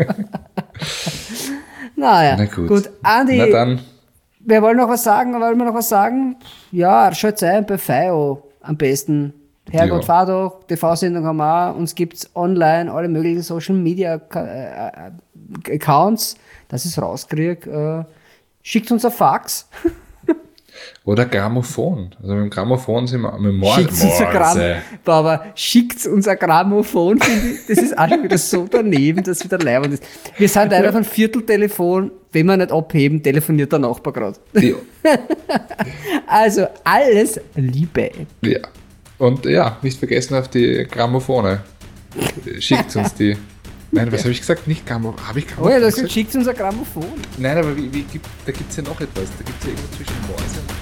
Naja, Na gut. gut. Andi, Na dann, wir wollen noch was sagen, wollen wir noch was sagen? Ja, schaut ein bei F I O am besten. Herrgott, Ja. fahr doch, T V-Sendung haben wir auch, uns gibt's online, alle möglichen Social-Media-Accounts, dass ich es rauskriege. Äh, schickt uns ein Fax. oder Grammophon. Also mit dem Grammophon sind wir mit Mor Schickt uns ein Gramm, Morse. Boah, aber schickt uns ein Grammophon, finde ich. Das ist auch schon wieder so daneben, dass wieder leibend ist. Wir sind leider auf ein Vierteltelefon, wenn wir nicht abheben, telefoniert der Nachbar gerade. Ja. Also alles Liebe. Ja. Und ja, nicht vergessen auf die Grammophone. Schickt uns die. Nein, was habe ich gesagt? Nicht Grammophon. Habe ich Oh Grammophon ja, das gesagt? schickt uns ein Grammophon. Nein, aber wie, wie gibt, da gibt es ja noch etwas. Da gibt es ja irgendwo zwischen Morse und